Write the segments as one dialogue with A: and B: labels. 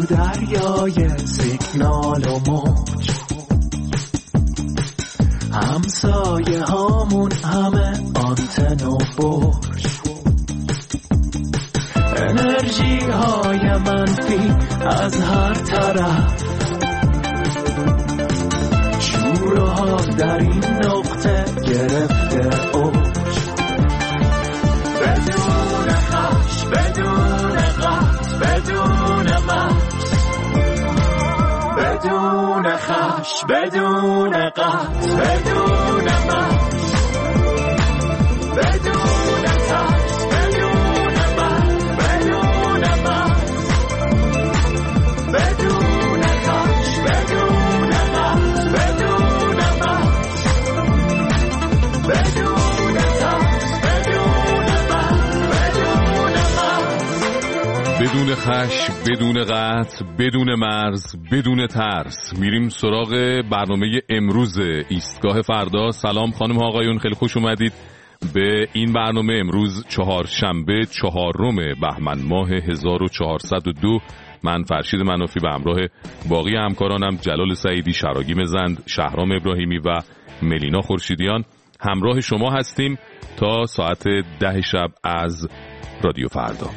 A: دریای سیگنال و موج، همسایه هامون همه آنتن و برج، انرژی های منفی از هر طرف، شور و حال در این نقطه گرفته اوج، بدون خش، بدون قط، بدون مکس، بدون خش، بدون قط، بدون مکس، بدون ترس، بدون مرگ، بدون مکس، بدون خش، بدون قط، بدون مکس، بدون ترس، بدون مرگ، بدون مکس.
B: بدون خش، بدون قطع، بدون مرز، بدون ترس. میریم سراغ برنامه امروز ایستگاه فردا. سلام خانم ها آقایون، خیلی خوش اومدید به این برنامه. امروز چهارشنبه 4 بهمن ماه 1402. من فرشید منافی به همراه باقی همکارانم جلال سعیدی، شراگیم زند، شهرام ابراهیمی و ملینا خورشیدیان همراه شما هستیم تا ساعت 10 شب از رادیو فردا.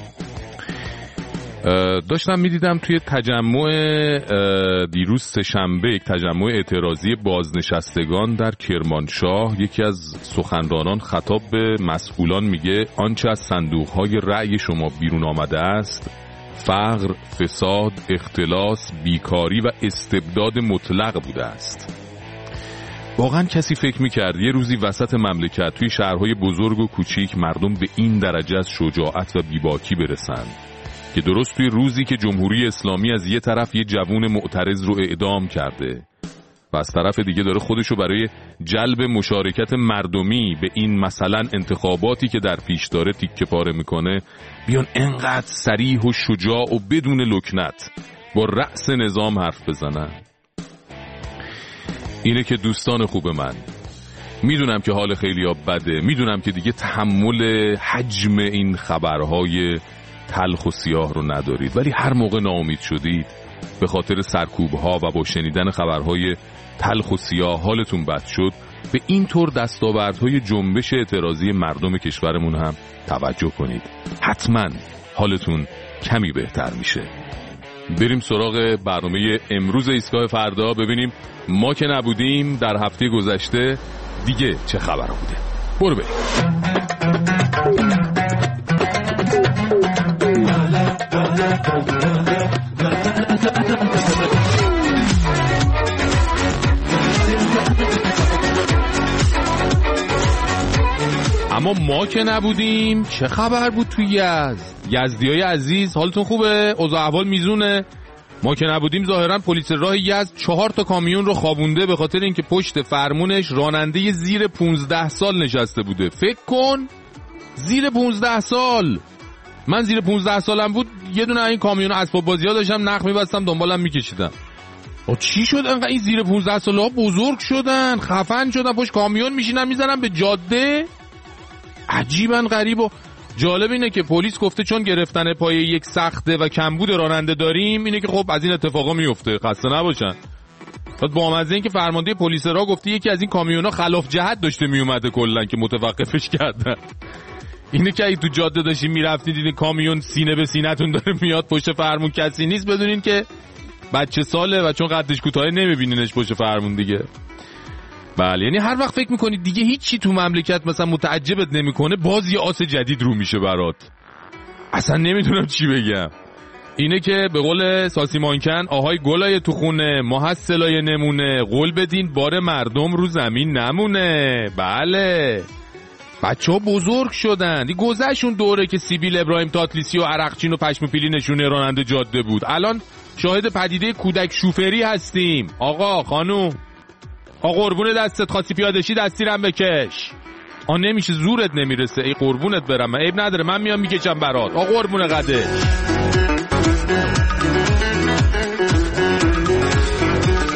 B: داشتم میدیدم توی تجمع دیروز سه‌شنبه، یک تجمع اعتراضی بازنشستگان در کرمانشاه، یکی از سخنرانان خطاب به مسئولان میگه آنچه از صندوقهای رأی شما بیرون آمده است فقر، فساد، اختلاس، بیکاری و استبداد مطلق بوده است. واقعا کسی فکر میکرد یه روزی وسط مملکت توی شهرهای بزرگ و کوچیک مردم به این درجه از شجاعت و بیباکی برسن که درست توی روزی که جمهوری اسلامی از یه طرف یه جوون معترض رو اعدام کرده و از طرف دیگه داره خودشو برای جلب مشارکت مردمی به این مثلا انتخاباتی که در پیش داره تیکه پاره میکنه، بیان انقدر صریح و شجاع و بدون لکنت با رأس نظام حرف بزنن. اینه که دوستان خوب من، میدونم که حال خیلی‌ها بده، میدونم که دیگه تحمل حجم این خبرهای تلخ و سیاه رو ندارید، ولی هر موقع ناامید شدید به خاطر سرکوب‌ها و با شنیدن خبرهای تلخ و سیاه حالتون بد شد، به این طور دستاوردهای جنبش اعتراضی مردم کشورمون هم توجه کنید. حتما حالتون کمی بهتر میشه. بریم سراغ برنامه امروز ایستگاه فردا، ببینیم ما که نبودیم در هفته گذشته دیگه چه خبر بوده. برو بریم. اما ما که نبودیم چه خبر بود توی یزدیای عزیز؟ حالتون خوبه؟ اوضاع احوال میزونه؟ ما که نبودیم ظاهرا پلیس راه یزد 4 کامیون رو خوابونده به خاطر اینکه پشت فرمونش راننده زیر 15 سال نشسته بوده. فکر کن زیر 15 سال. من زیر 15 سالم بود یه دونه این کامیون اسباب بازی‌ها داشتم نخ می‌بستم دنبالم می‌کشیدم. چی شد انقدر این زیر 15 ساله‌ها بزرگ شدن، خفن شدن، پشت کامیون میشینن میزنن به جاده؟ عجیبا غریب. و جالب اینه که پلیس گفته چون گرفتن پای یک سخته و کمبود راننده داریم، اینه که خب از این اتفاقا میفته، خسته نباشن. بعد با مزه این که فرمانده پلیس راه گفته یکی از این کامیونا خلاف جهت داشته میومده کلا که متوقفش کردن. اینه که اگه تو جاده داشتین میرفتین دیدین کامیون سینه به سینه‌تون داره میاد پشت فرمون کسی نیست، بدونین که بچه ساله و چون قدش کوتاهه نمیبینینش پشت فرمون دیگه. بله، یعنی هر وقت فکر میکنی دیگه هیچی تو مملکت مثلا متعجبت نمیکنه، باز یه آس جدید رو میشه برات. اصلا نمیدونم چی بگم. اینه که به قول ساسی مانکن آهای گلای تو خونه محصلای نمونه، قول بدین بار مردم رو زمین نمونه. بله، بچه ها بزرگ شدن، دی گذشون دوره که سیبیل ابراهیم تاتلیسی و عرقچین و پشم پیلی نشونه راننده جاده بود. الان شاهد پدیده کودک شوفری هستیم. آقا خانوم، قربون دستت، خاصی پیادشی دستیرم بکش. نمیشه، زورت نمیرسه. ای قربونت برم، عیب نداره، من میام میکشم برات. قربون قدش.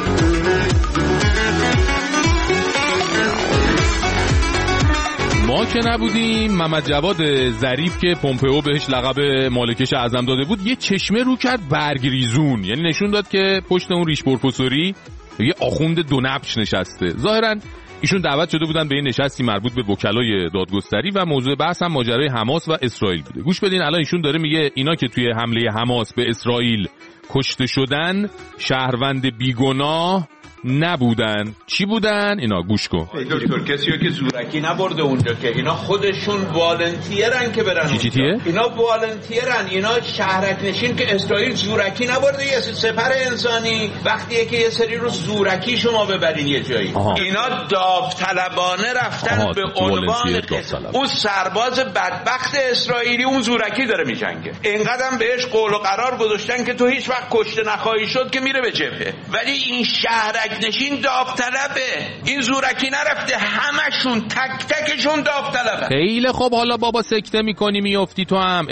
B: ما که نبودیم محمد جواد ظریف که پومپئو بهش لقب مالکش اعظم داده بود یه چشمه رو کرد برگریزون، یعنی نشون داد که پشت اون ریش پروفسوری یه آخوند دو نبش نشسته. ظاهرا ایشون دعوت شده بودن به این نشستی مربوط به وکلای دادگستری و موضوع بحث هم ماجرای حماس و اسرائیل بوده. گوش بدین الان ایشون داره میگه اینا که توی حمله حماس به اسرائیل کشته شدن شهروند بیگناه نبودن. چی بودن؟ اینا گوش کن.
C: دکتر کسیو که زورکی نبرده اونجا، که اینا خودشون والنتیرن که برن.
B: چیه؟
C: اینا والنتیرن، اینا شهرک نشین که اسرائیل زورکی نبرده. یه سپر انسانی وقتیه که یه سری رو زورکی شما ببرین یه جایی. اینا داوطلبانه رفتن به عنوان اون سرباز بدبخت اسرائیلی اون زورکی داره میجنگه. اینقدرم بهش قول و قرار گذاشتن که تو هیچ وقت کشته نخواهی شد که میره به جبهه. ولی این شهرک نشین داوطلبه، این زورکی نرفته، همشون تک تکشون داوطلبه.
B: خیلی خب حالا بابا سکته میکنی میافتی تو هم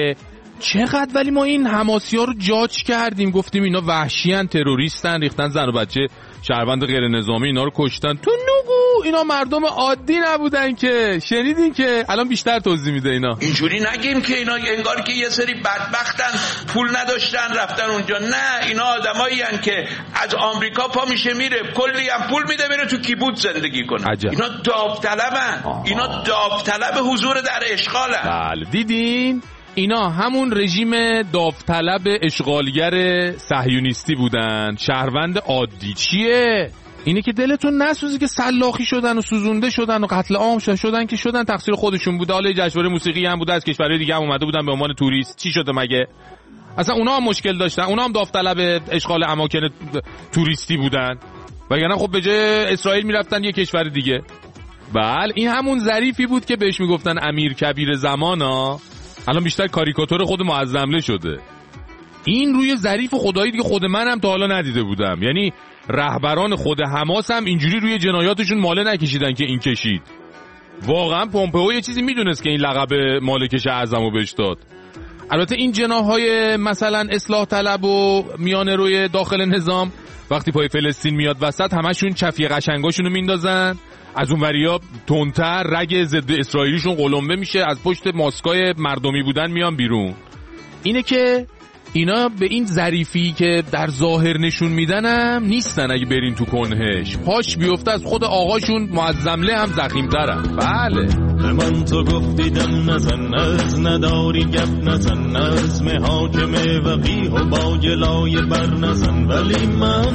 B: چقدر. ولی ما این حماسی ها رو جاج کردیم، گفتیم اینا وحشیان، تروریستن، ریختن زن و بچه شهروند غیر نظامی اینا رو کشتن. تو نگو اینا مردم عادی نبودن که، شنیدین که الان بیشتر توضیح میده. اینا
C: اینجوری نگیم که اینا انگار که یه سری بدبختن پول نداشتن رفتن اونجا. نه، اینا آدمایی هن که از آمریکا پا میشه میره، کلی هم پول میده میره تو کیبوتز زندگی کنه. اینا داوطلبن، اینا داوطلب حضور در اشغالن.
B: بله دیدین اینا همون رژیم داوطلب اشغالگر صهیونیستی بودن. شهروند عادی چیه؟ اینه که دلتون نسوزه که سلاخی شدن و سوزونده شدن و قتل عام شدن که شدن، تقصیر خودشون بوده. حالا جشنواره موسیقی هم بوده، از کشورهای دیگه هم اومده بودن به عنوان توریست. چی شده مگه؟ اصلا اونا هم مشکل داشتن، اونا هم داوطلب اشغال اماکن توریستی بودن، وگرنه خب به جای اسرائیل میرفتن یه کشور دیگه. بله این همون ظریفی بود که بهش میگفتن امیر کبیر زمانا، الان بیشتر کاریکاتور خود معظمله شده. این روی ظریف خدایی دیگه خود منم تا حالا ندیده بودم. یعنی رهبران خود حماس هم اینجوری روی جنایاتشون ماله نکشیدن که این کشید. واقعا پومپئو یه چیزی میدونست که این لقب مالکش اعظمو بهش داد. البته این جناح‌های مثلا اصلاح طلب و میانه روی داخل نظام وقتی پای فلسطین میاد وسط همشون چفیه قشنگاشونو میندازن، از اون وریا تندتر رگ ضد اسرائیلیشون قلمبه میشه، از پشت ماسکای مردمی بودن میان بیرون. اینه که اینا به این ظریفی که در ظاهر نشون میدنم نیستن. اگه برین تو کنهش پاش بیفته از خود آقاشون معظمله هم زخیم‌ترن. بله
A: به من تو گفتیدم نزن، از نداری گپ نزن، نظم حاکمه وقیح و با جلای بر نزن. ولی من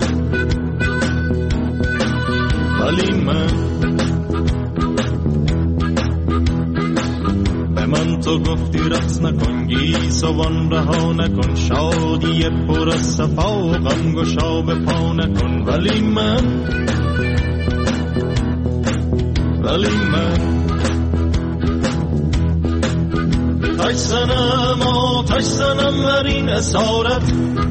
A: به من تو گفتی رقص نکن، گیسوان رها نکن، شادی پر از صفا و غم گشا به پا نکن. ولی من آتش زنم بر این اسارت،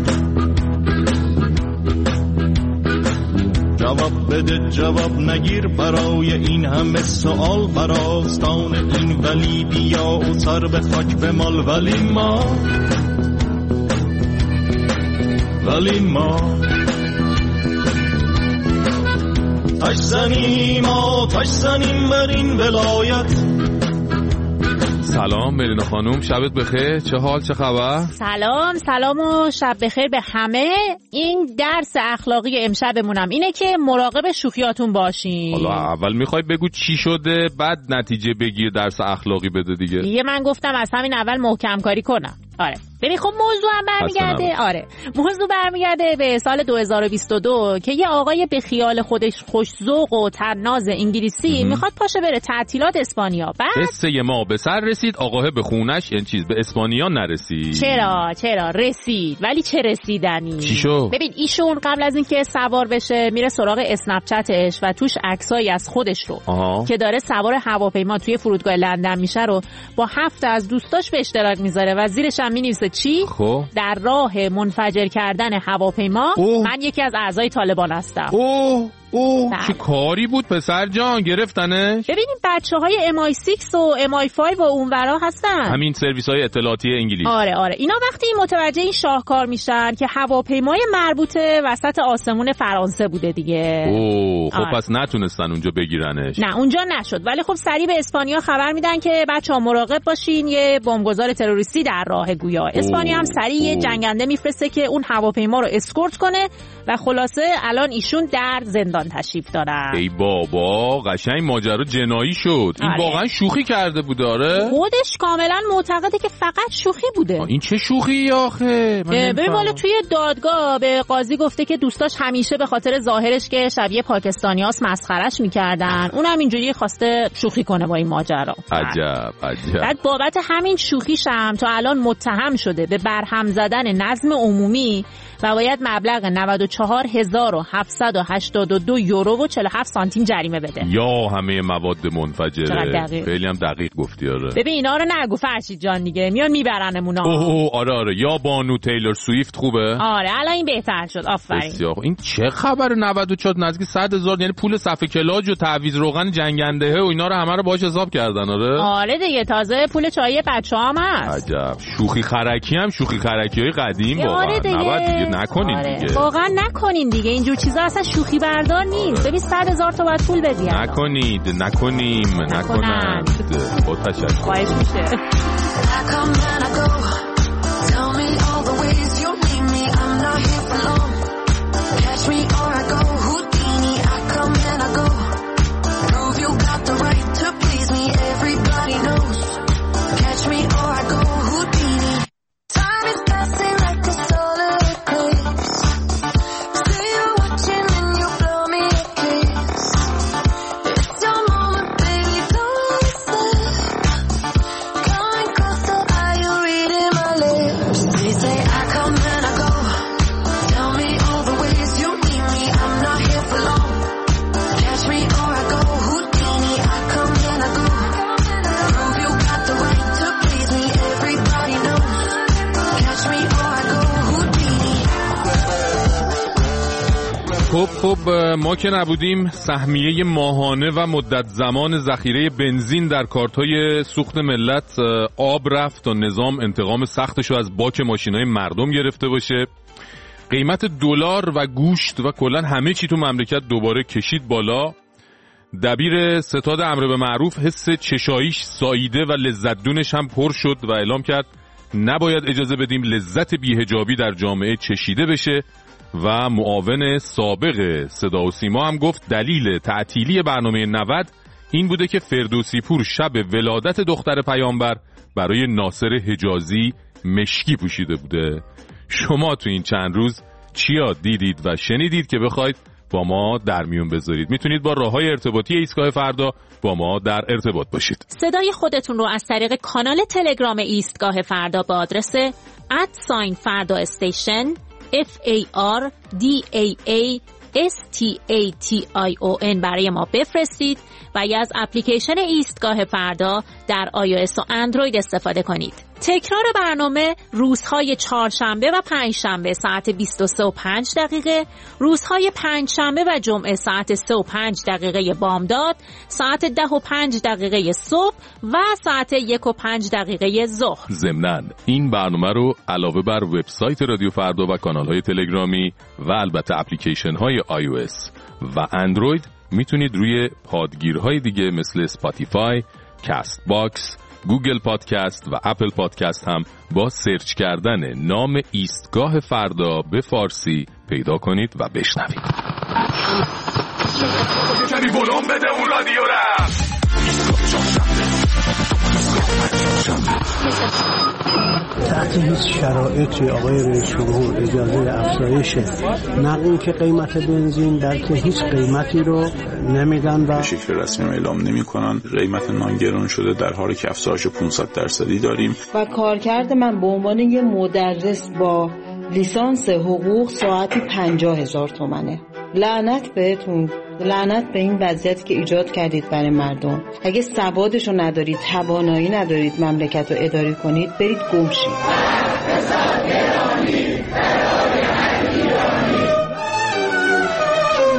A: جواب بده جواب نگیر برای این همه سوال، بر آستان این ولی بیا و سر به خاک بمال. ولی ما آتش زنیم بر این ولایت.
B: سلام ملینا خانوم، شبت بخیر، چه حال، چه خبر؟
D: سلام و شب بخیر به همه. این درس اخلاقی امشبمونم اینه که مراقب شوخیاتون باشین.
B: حالا اول میخوای بگو چی شده بعد نتیجه بگیر درس اخلاقی بده دیگه
D: من گفتم از همین اول محکم کاری کنم. آره ببین خب موضوع هم برمیگرده. موضوع برمیگرده به سال 2022 که یه آقای به خیال خودش خوش‌ذوق و طناز انگلیسی میخواد پاشه بره تعطیلات اسپانیا. بعد
B: قصه ما به سر رسید، آقاه به خونش این چیز به اسپانیا نرسید.
D: چرا رسید، ولی چه رسیدنی.
B: چی شد؟
D: ببین ایشون قبل از اینکه سوار بشه میره سراغ اسنپ چتش و توش عکسایی از خودش رو که داره سوار هواپیما توی فرودگاه لندن میشه رو با 7 از دوستاش به اشتراک میذاره و زیرش هم مینویسه چی؟ در راه منفجر کردن هواپیما من یکی از اعضای طالبان هستم.
B: چه کاری بود پسر جان گرفتنش؟
D: ببینیم بچه‌های MI6 و MI5 و اونورا هستن،
B: همین سرویس‌های اطلاعاتی انگلیس.
D: آره اینا وقتی متوجه این شاهکار میشن که هواپیمای مربوطه وسط آسمون فرانسه بوده دیگه.
B: خب پس نتونستن اونجا بگیرنش.
D: نه اونجا نشد، ولی خب سریع به اسپانیا خبر میدن که بچه‌ها مراقب باشین، یه بمبگذار تروریستی در راه گویا. اسپانیا هم سریع جنگنده میفرسته که اون هواپیما رو اسکورت کنه و خلاصه الان ایشون در زندان تشریف دارن.
B: ای بابا قشنگ ماجرا جنایی شد. این واقعا شوخی کرده بود. آره
D: خودش کاملا معتقده که فقط شوخی بوده.
B: این چه شوخی آخه؟
D: ببین والا توی دادگاه به قاضی گفته که دوستاش همیشه به خاطر ظاهرش که شبیه پاکستانیاست مسخرهش میکردن، اونم اینجوری خواسته شوخی کنه با این ماجرا.
B: عجب.
D: بعد بابت همین شوخیش هم تا الان متهم شده به برهم زدن نظم عمومی و باید مبلغ 94,782 یورو و 47 سانتیم جریمه بده.
B: یا همه مواد منفجره. خیلی هم دقیق گفتی. آره
D: ببین اینا رو نگو فرشید جان دیگه، میان میبرنمون.
B: آره یا بانو تیلور سویفت خوبه.
D: آره الان این بهتر شد. آفرین.
B: این چه خبر؟ 94 نزدیک 100,000 یعنی پول صفحه کلاج و تعویض روغن جنگنده و اینا رو همه رو باهاش حساب کردن.
D: آره دیگه تازه پول چای بچه‌هام هست.
B: عجب. شوخی خرکی هم شوخی خرکی‌های قدیم واقعا.
D: آره
B: دیگه نکنین دیگه.
D: واقعا نکنین دیگه، اینجور چیزا اصلا شوخی بردار نیست. ببین 100,000 تا باید پول بدی.
B: نکنید. با تشکر.
D: خواهش میشه.
B: خب ما که نبودیم سهمیه ماهانه و مدت زمان ذخیره بنزین در کارت‌های سوخت ملت آب رفت تا نظام انتقام سختشو از باک ماشینای مردم گرفته باشه. قیمت دلار و گوشت و کلا همه چی تو مملکت دوباره کشید بالا. دبیر ستاد امر به معروف حس چشاییش ساییده و لذت دونش هم پر شد و اعلام کرد نباید اجازه بدیم لذت بی‌حجابی در جامعه چشیده بشه و معاون سابق صدا و سیما هم گفت دلیل تعطیلی برنامه 90 این بوده که فردوسی پور شب ولادت دختر پیامبر برای ناصر حجازی مشکی پوشیده بوده. شما تو این چند روز چیا دیدید و شنیدید که بخواید با ما در میون بذارید؟ میتونید با راههای ارتباطی ایستگاه فردا با ما در ارتباط باشید.
D: صدای خودتون رو از طریق کانال تلگرام ایستگاه فردا با آدرس @فردا استیشن FARDAASTATION برای ما بفرستید و یا از اپلیکیشن ایستگاه فردا در iOS و اندروید استفاده کنید. تکرار برنامه روزهای چهارشنبه و پنجشنبه ساعت 23:05، روزهای پنجشنبه و جمعه ساعت 3:05 بامداد، ساعت 10:05 صبح و ساعت 1:05 ظهر.
B: ضمناً این برنامه رو علاوه بر وبسایت رادیو فردا و کانال‌های تلگرامی و البته اپلیکیشن‌های iOS و اندروید میتونید روی پادگیرهای دیگه مثل اسپاتیفای، کست باکس، گوگل پادکست و اپل پادکست هم با سرچ کردن نام ایستگاه فردا به فارسی پیدا کنید و بشنوید. کمی ولوم بده اون رادیو را.
E: تحت هیچ شرایطی آقای رئیس جمهور اجازه افزایش نقل که قیمت بنزین بلکه هیچ قیمتی رو نمیدن و
F: به شکل رسمی اعلام نمی‌کنن. قیمت نان گران شده در حالی که افزایش 500% داریم.
G: و کارکرد من به عنوان یه مدرس با لیسانس حقوق ساعتی 50,000 تومنه. لعنت بهتون، لعنت به این وضعیتی که ایجاد کردید برای مردم. اگه سوادشو ندارید، توانایی ندارید مملکت رو اداره کنید، برید گم شید.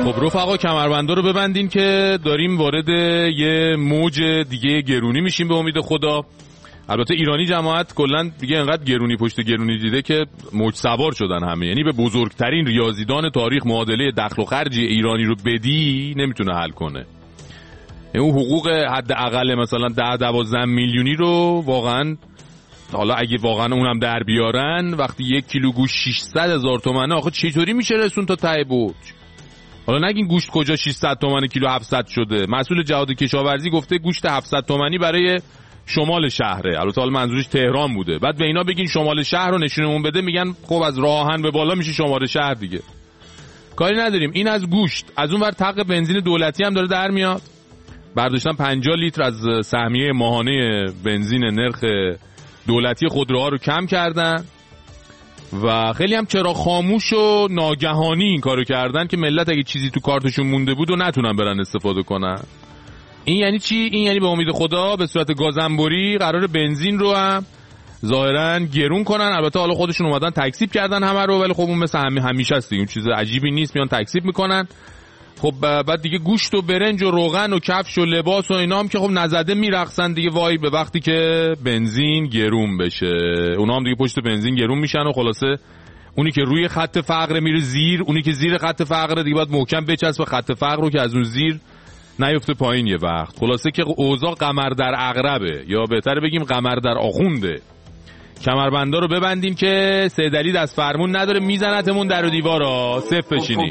B: خب رفقا کمربندا رو ببندین که داریم وارد یه موج دیگه گرونی میشیم به امید خدا. البته ایرانی جماعت کلا دیگه انقدر گرونی پشت گرونی دیده که موج سوار شدن همه، یعنی به بزرگترین ریاضیدان تاریخ معادله دخل و خرج ایرانی رو بدی نمیتونه حل کنه. اون حقوق حداقل مثلا 10-12 میلیونی رو واقعا، حالا اگه واقعا اونم در بیارن، وقتی 1 کیلو گوشت 600,000 تومنه، آخه چطوری میشه رسون تا ته برج؟ حالا نگین گوشت کجا 600 تومن کیلو 700 شده. مسئول جهاد کشاورزی گفته گوشت 700 تومنی برای شمال شهره، البته حالا منظورش تهران بوده. بعد به اینا بگین شمال شهر رو نشونمون بده، میگن خب از راه آهن به بالا میشه شمال شهر دیگه. کاری نداریم. این از گوشت. از اون ور طاق بنزین دولتی هم داره در میاد. برداشتن 50 لیتر از سهمیه ماهانه بنزین نرخ دولتی خودروها رو کم کردن و خیلی هم چرا خاموش و ناگهانی این کارو کردن که ملت اگه چیزی تو کارتشون مونده بود و نتونن برن استفاده کنن. این یعنی چی؟ این یعنی به امید خدا به صورت گازنبری قرار بنزین رو هم ظاهرا گرون کنن. البته حالا خودشون اومدن تکذیب کردن همه رو، ولی خب اون مثل همیشه است دیگه، اون چیز عجیبی نیست، میان تکذیب میکنن. خب بعد دیگه گوشت و برنج و روغن و کفش و لباس و اینا هم که خب نزده میرقصن دیگه، وای به وقتی که بنزین گرون بشه. اونا هم دیگه پشت بنزین گرون میشن و خلاصه اونی که روی خط فقر میره زیر، اونی که زیر خط فقر دیگه باید محکم بچسبه خط فقر رو که از اون زیر نیفته پایین یه وقت. خلاصه که اوضاع قمر در عقربه، یا بهتره بگیم قمر در آخونده. کمربندا رو ببندیم که سیدعلی دست فرمون نداره، میزنتمون در و دیوارا. صف بشینی.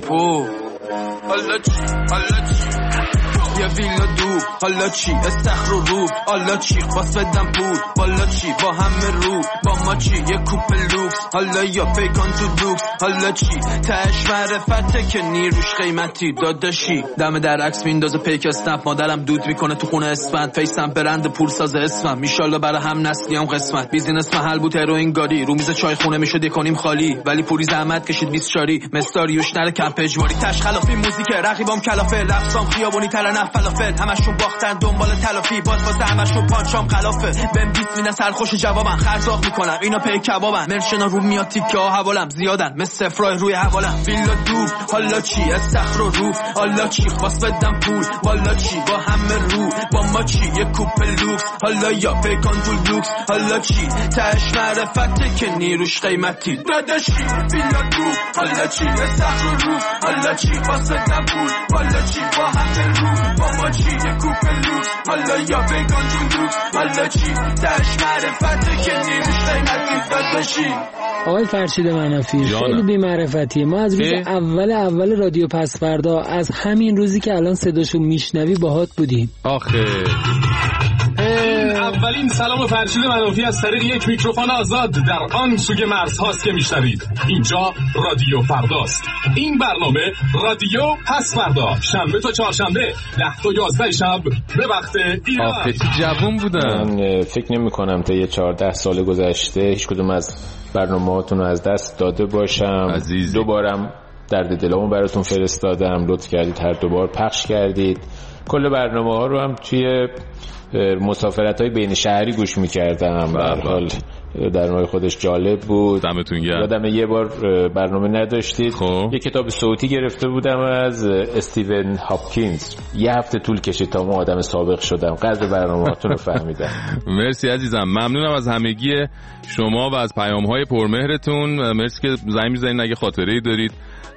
H: یه ویلا دو حالا چی استخر و رو حالا چی خواست بدم پول بالا چی با همه رو با ما چی یه کوپ لوکس حالا یا پیکان تو لوکس حالا چی تش معرفته که نیروش قیمتی داداشی دم در عکس میندازه پیک اسنپ مادرم دود میکنه تو خونه اسفند فیسم برند پول ساز اسمم میشالله برای هم نسلی هم قسمت بیزینس محل بود هروئین گاری رو میز چای خونه میشد یکونیم خالی ولی پوری زحمت کشید 20 شاری مستاریوش نره کمپ اجباری تش خلافی موزیک رقیبام کلافه لفظام خیابونی ترنه فلافل همشون باختن دنبال تلافی باز واسه همشون پانچام خلافه بهم 20 میدن سرخوش جوابم خرطاق میکنم اینا پی کبابن مرشنا رو میاد تیکه ها حوالم زیادن مثل فرای روی حوالم ویلا دو حالا چی استخر و روف حالا چی خواست بدم پول والا چی با همه رو با ما چی یه کوپ لوکس حالا یا پیکان تو لوکس حالا چی تش معرفته که نیروش قیمتی داداشی ویلا دو حالا چی استخر و روف حالا چی خواست بدم پول والا چی با همه رو با ما چی یه کوپ لوکس حالا یا پیکان تو لوکس حالا چی تش معرفته که نیروش قیمتی داداشی.
I: آقای فرشید منافی خیلی بی‌معرفتیه. ما از روز اول رادیو پس فردا از همین روزی که الان صداشو میشنوی باهات بودیم.
B: آخه
J: اولین سلام فرشید منافی از طریق یک میکروفون آزاد در آن سوی مرزهاست که میشنوید. اینجا رادیو فرداست. این برنامه رادیو پس فردا شنبه تا چهارشنبه 10 تا 11 شب به وقت ایران.
B: آخه چه جوون بودن.
K: من فکر نمی کنم تا یه 14 سال گذشته هیچ کدوم از برنامه‌هاتون رو از دست داده باشم.
B: عزیزی.
K: دوبارم درد دلمو براتون فرستادم، لطف کردید هر دوبار پخش کردید. کل برنامه‌ها رو هم توی مسافرت‌های بین شهری گوش می‌کردم. به هر حال در نوع خودش جالب بود.
B: دمتون گرم.
K: یادم یه بار برنامه نداشتید. یه کتاب صوتی گرفته بودم از استیون هاپکینز. یه هفته طول کشید تا من آدم سابق شدم. قدر برنامه‌هاتون رو فهمیدم.
B: مرسی عزیزم. ممنونم از همگی شما و از پیام‌های پرمهرتون. مرسی که زنگ می‌زنید اگه خاطره‌ای دارید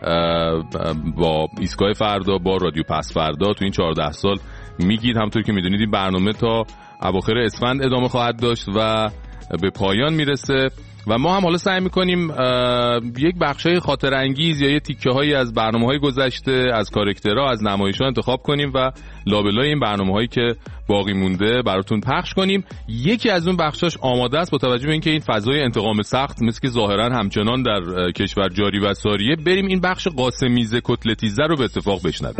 B: با ایستگاه فردا، با رادیو پس فردا تو این 14 سال میگید. همونطور که میدونید این برنامه تا اواخر اسفند ادامه خواهد داشت و به پایان میرسه و ما هم حالا سعی میکنیم یک بخشای خاطر انگیز یا یه تیکه هایی از برنامه‌های گذشته، از کاراکترها، از نمایش‌ها انتخاب کنیم و لابلای این برنامه‌هایی که باقی مونده براتون پخش کنیم. یکی از اون بخشاش آماده است با توجه به اینکه این فضای انتقام سخت مثل که ظاهرا همچنان در کشور جاری و ساریه. بریم این بخش قاسمیزه کتلتیزه رو به اتفاق بشنویم.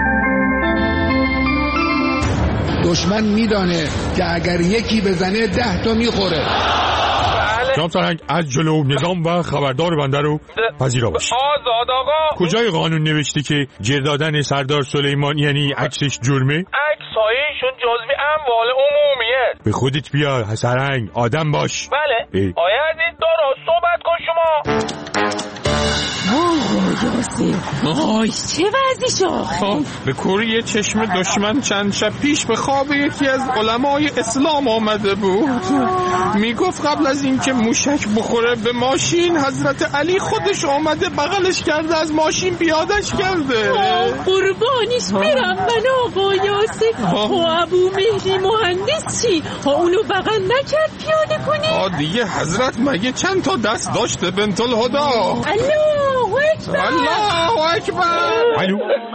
L: دشمن میدانه که اگر یکی بزنه 10 تا میخوره.
M: جناب سرهنگ از جلو نظام و خبردار بنده رو پذیرا باشید.
N: آزاد آقا.
M: کجای قانون نوشته که جر دادن سردار سلیمان یعنی عکسش جرمه؟
N: عکس‌هایشون جزوی اموال عمومیه.
M: به خودت بیا سرهنگ، آدم باش.
N: بله. آیا عزیز درست صحبت کن شما.
D: یاسر چه وضعی شد؟
M: به کوری چشم دشمن چند شب پیش به خواب یکی از علمای اسلام آمده بود. میگفت قبل از اینکه موشک بخوره به ماشین حضرت علی خودش آمده بغلش کرده از ماشین بیادش کرده.
D: قربانیش برم من آقا یاسر. ابو مهری مهندس چی؟ اونو بغل نکرد پیاده کنی؟
M: دیگه حضرت مگه چند تا دست داشته بنت الهدا؟
D: الله اکبر
M: الله اکبر. الو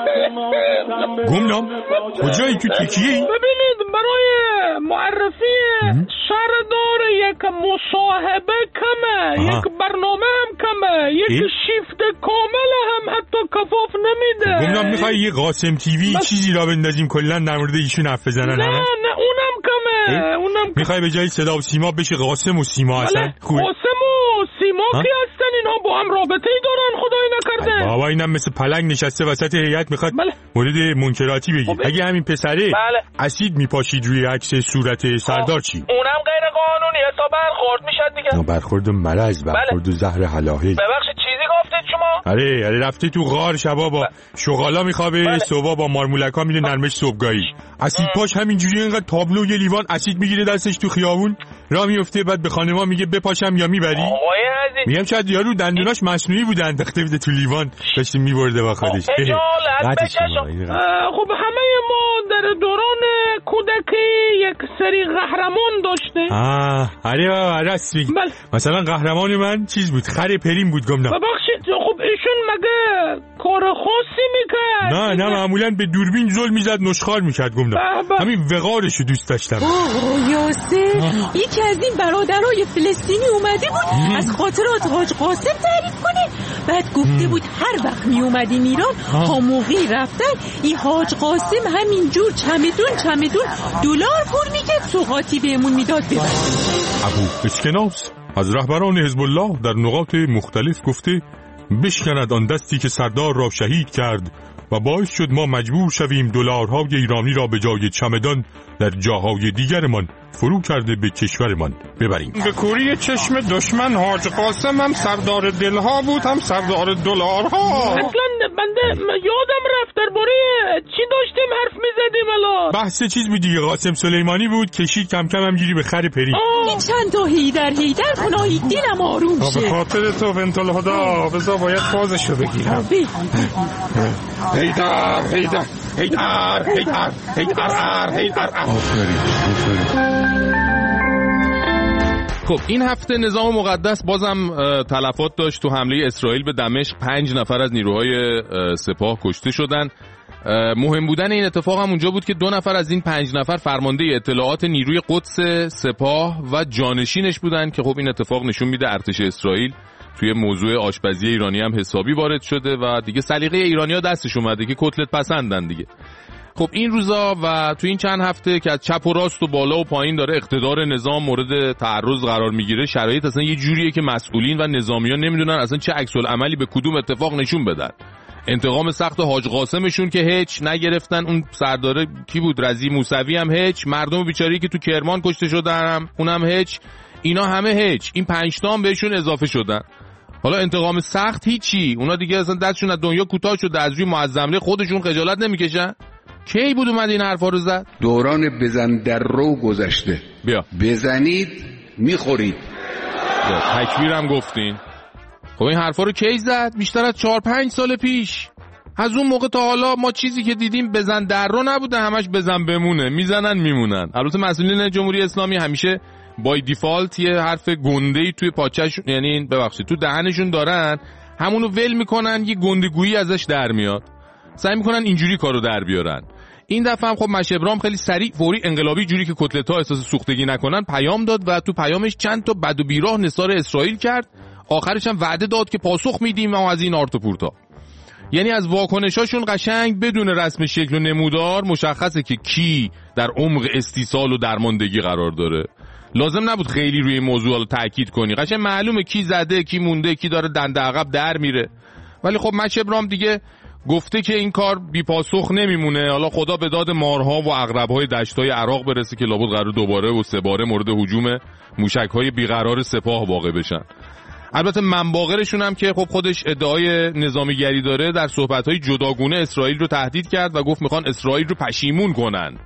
M: گمنام کجایی تو تکیه‌ای؟
N: ببینید برای معرفی سردار یک مصاحبه کمه، یک برنامه هم کمه، یک شیفت کامل هم حتی کفاف نمیده.
M: گمنام میخوای یه قاسم تیوی چیزی را بندازیم کلا در مورد ایشون حرف بزنن؟
N: نه اونم کمه. اونم
M: میخوای به جای صدا و سیما بشه قاسم و سیما هستن؟
N: قاسم و سیما کی هستن؟ اینا با هم رابطه ای دارن خدای نکرده.
M: بابا اینم مثل پلنگ نشسته وسط هیئت میخواد مورد منکراتی بگه. اگه همین پسره اسید میپاشید روی عکس صورت سردار چی؟
N: اونم غیر قانونیه تا برخورد میشد دیگه.
M: برخورد مرض، برخورد زهر حلاهل.
N: ببخشید چیزی گفتید شما؟
M: آره رفته تو غار شبا با شغالا میخوابه، صبح با مارمولکا میره نرمش صبحگاهی. اسید پاش همینجوری اینقدر تابلو یه لیوان اسید میگیره دستش تو خیابون راه میفته، بعد به خانما میگه بپاشم یا میبری؟ میگم شاید یارو دندوناش مصنوعی بوده انداخته بوده تو لیوان داشتی میبرده با خودش.
N: خب همه ما در دوران کودکی یک سری قهرمان داشته.
M: آره بابا راست میگی. مثلا قهرمان من چیز بود، خر پریم بود. گمنام
N: ببخشید خب ایشون مگه کار خاصی میکرد؟
M: نه معمولا به دوربین زل میزد نشخوار میکرد. گمنام همین وقارشو دوست داشتم.
D: یاسر یکی از این برادرای فلسطینی اومده بود از خاطرات حاج قاسم تعریف کنه، بعد گفته بود هر وقت می اومدین ایران تا موقعی رفتن این حاج قاسم همینجور چمدون دلار پر میکرد سوغاتی بهمون میداد ببرد.
M: ابو اسکناس از رهبران حزب الله در نقاط مختلف گفته بشکند آن دستی که سردار را شهید کرد و باعث شد ما مجبور شویم دلارهای ایرانی را به جای چمدان در جاهای دیگرمان فرو کرده به کشورمان ببریم.
N: به کوری چشم دشمن حاج قاسم هم سردار دلها بود هم سردار دلارها. اصلا بنده یادم رفت درباره چی داشتیم حرف میزدیم الان.
M: بحث چیز بود دیگه، قاسم سلیمانی بود کشید کم کم همجوری به خر پری.
D: این چند تا هیدر کنایی دلم آروم شه.
N: به خاطر تو بنت الهدا بذار باید فازشو بگیرم. هیدر.
B: خب این هفته نظام مقدس بازم تلفات داشت تو حمله اسرائیل به دمشق. 5 نفر از نیروهای سپاه کشته شدن. مهم بودن این اتفاق هم اونجا بود که 2 نفر از این 5 نفر فرمانده اطلاعات نیروی قدس سپاه و جانشینش بودن که خب این اتفاق نشون میده ارتش اسرائیل توی موضوع آشپزی ایرانی هم حسابی وارد شده و دیگه سلیقه ایرانی‌ها دستش اومده که کتلت پسندن دیگه. خب این روزا و تو این چند هفته که از چپ و راست و بالا و پایین داره اقتدار نظام مورد تعرض قرار میگیره، شرایط اصلا یه جوریه که مسئولین و نظامیان نمیدونن اصلا چه عکس العملی به کدوم اتفاق نشون بدن. انتقام سخت حاج قاسمشون که هیچ نگرفتن، اون سردار کی بود رضی موسوی هم هیچ، مردم بیچاری که تو کرمان کشته شدن اونم هیچ، اینا همه هیچ، این 5 تا هم بهشون اضافه شدن. حالا انتقام سخت هیچی، اونا دیگه اصلا دستشون از دنیا کوتاه شده، از روی معظمله خودشون خجالت نمیکشن. کی بود اومد این حرفا رو زد؟
L: دوران بزن در رو گذشته.
B: بیا
L: بزنید میخورید.
B: تکبیرم گفتین. خب این حرفا رو کی زد؟ بیشتر از 4-5 سال پیش. از اون موقع تا حالا ما چیزی که دیدیم بزن در رو نبوده، همش بزن بمونه، میزنن میمونن. البته مسئولین جمهوری اسلامی همیشه بای دیفالت یه حرف گنده‌ای توی پاچه‌شون، یعنی ببخشید تو دهنشون دارن، همونو ول میکنن، یه گندگویی ازش در میاد، سعی میکنن اینجوری کارو در بیارن. این دفعه هم خب مشبرام خیلی سریع فوری انقلابی جوری که کتلت‌ها احساس سوختگی نکنن پیام داد و تو پیامش چند تا بد و بیراه نثار اسرائیل کرد. آخرش هم وعده داد که پاسخ میدیم و از این آرت و پورتا. یعنی از واکنشاشون قشنگ بدون رسم شکل و نمودار مشخصه که کی در عمق استیصال و درماندگی قرار داره. لازم نبود خیلی روی موضوع رو تاکید کنی، قشنگ معلومه کی زده، کی مونده، کی داره دنده عقب در میره. ولی خب مشبرام دیگه گفته که این کار بی پاسخ نمیمونه. حالا خدا به داد مارها و عقرب‌های دشت‌های عراق برسه که لابد قرار دوباره و 3 باره مورد هجوم موشک‌های بیقرار سپاه واقع بشن. البته منباغرشون هم که خب خودش ادعای نظامیگری داره در صحبت‌های جداگونه اسرائیل رو تهدید کرد و گفت میخوان اسرائیل رو پشیمون کنن.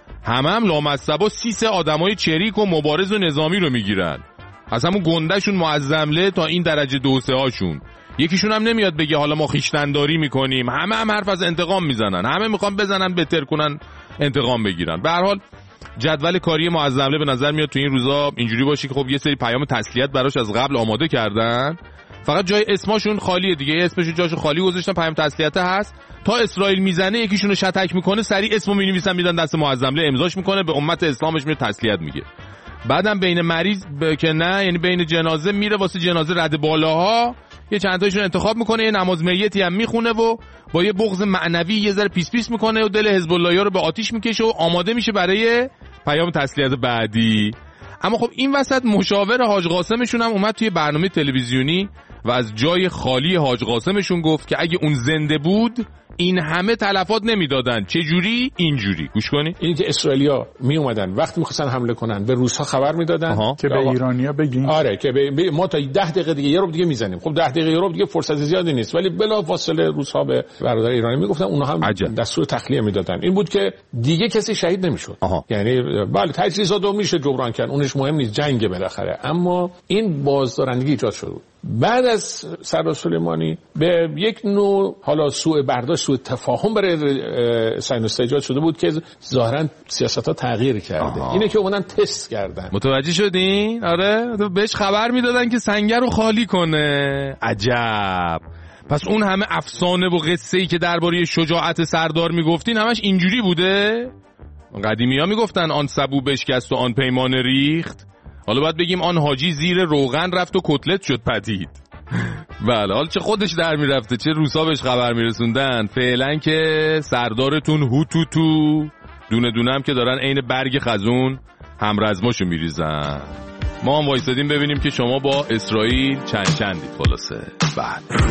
B: هم لامصبا سیس آدمای چریک و مبارز و نظامی رو میگیرن، از همون گندهشون معظمله تا این درجه 2-3 هاشون. یکیشون هم نمیاد بگه حالا ما خویشتنداری میکنیم، همه هم حرف از انتقام میزنن، همه میخوان بزنن بهتر کنن انتقام بگیرن. به هر حال جدول کاری معظمله به نظر میاد تو این روزا اینجوری باشه که خب یه سری پیام تسلیت براش از قبل آماده کردن، فقط جای اسمشون خالیه دیگه، اسمشون جاشو خالی گذاشتن، پیام تسلیت هست. تا اسرائیل میزنه یکیشون رو شتک میکنه، سریع اسمو مینویسن میدن دست معظمله، امضاش میکنه، به امت اسلامش میره تسلیت میگه. بعدم بین مریض که نه، یعنی بین جنازه میره واسه جنازه رد بالاها، یه چند تایشون انتخاب میکنه، یه نماز میتی هم میخونه و با یه بغض معنوی یه ذره پیس پیس میکنه و دل حزب اللهیا رو به آتیش میکشه و آماده میشه برای پیام تسلیت بعدی. اما خب این وسط مشاور حاج قاسمشون هم اومد توی برنامه تلویزیونی و از جای خالی حاج قاسمشون گفت که اگه اون زنده بود این همه تلفات نمیدادن. چه جوری؟ اینجوری گوش کنید.
O: اینی که اسرائیلیا می اومدن وقتی می‌خواستن حمله کنن به روس‌ها خبر میدادن
F: که به ایرانیا بگین
O: آره که ما تا 10 دقیقه دیگه یه رو دیگه میزنیم. خب 10 دقیقه یه رو دیگه فرصت زیادی نیست، ولی بلافاصله روس‌ها به برادر ایرانی میگفتن، اونها هم دستور تخلیه میدادن. این بود که دیگه کسی شهید نمیشد. یعنی بله تجهیزات رو میشه جبران کرد، اونش مهم نیست، جنگ بالاخره. اما این بازدارندگی ایجاد شد. بعد از سردار سلیمانی به یک نوع حالا سوء برداشت، سوء تفاهم برای صهیونیست‌ها ایجاد شده بود که ظاهراً سیاست‌ها تغییر کرده. اینه که اومدن تست کردن.
B: متوجه شدین؟ آره بهش خبر میدادن که سنگر رو خالی کنه. عجب. پس اون همه افسانه و قصه‌ای که درباره شجاعت سردار میگفتین همش اینجوری بوده؟ قدیمی‌ها میگفتن آن سبو بشکست و آن پیمان ریخت. حالا باید بگیم آن حاجی زیر روغن رفت و کتلت شد پدید. بله حالا چه خودش در میرفته چه روسا بهش خبر میرسوندن. فعلا که سردارتون هوتوتو دونه دونه هم که دارن عین برگ خزون همرزماشو میریزن. ما هم وایسادیم ببینیم که شما با اسرائیل چندید. خلاصه بله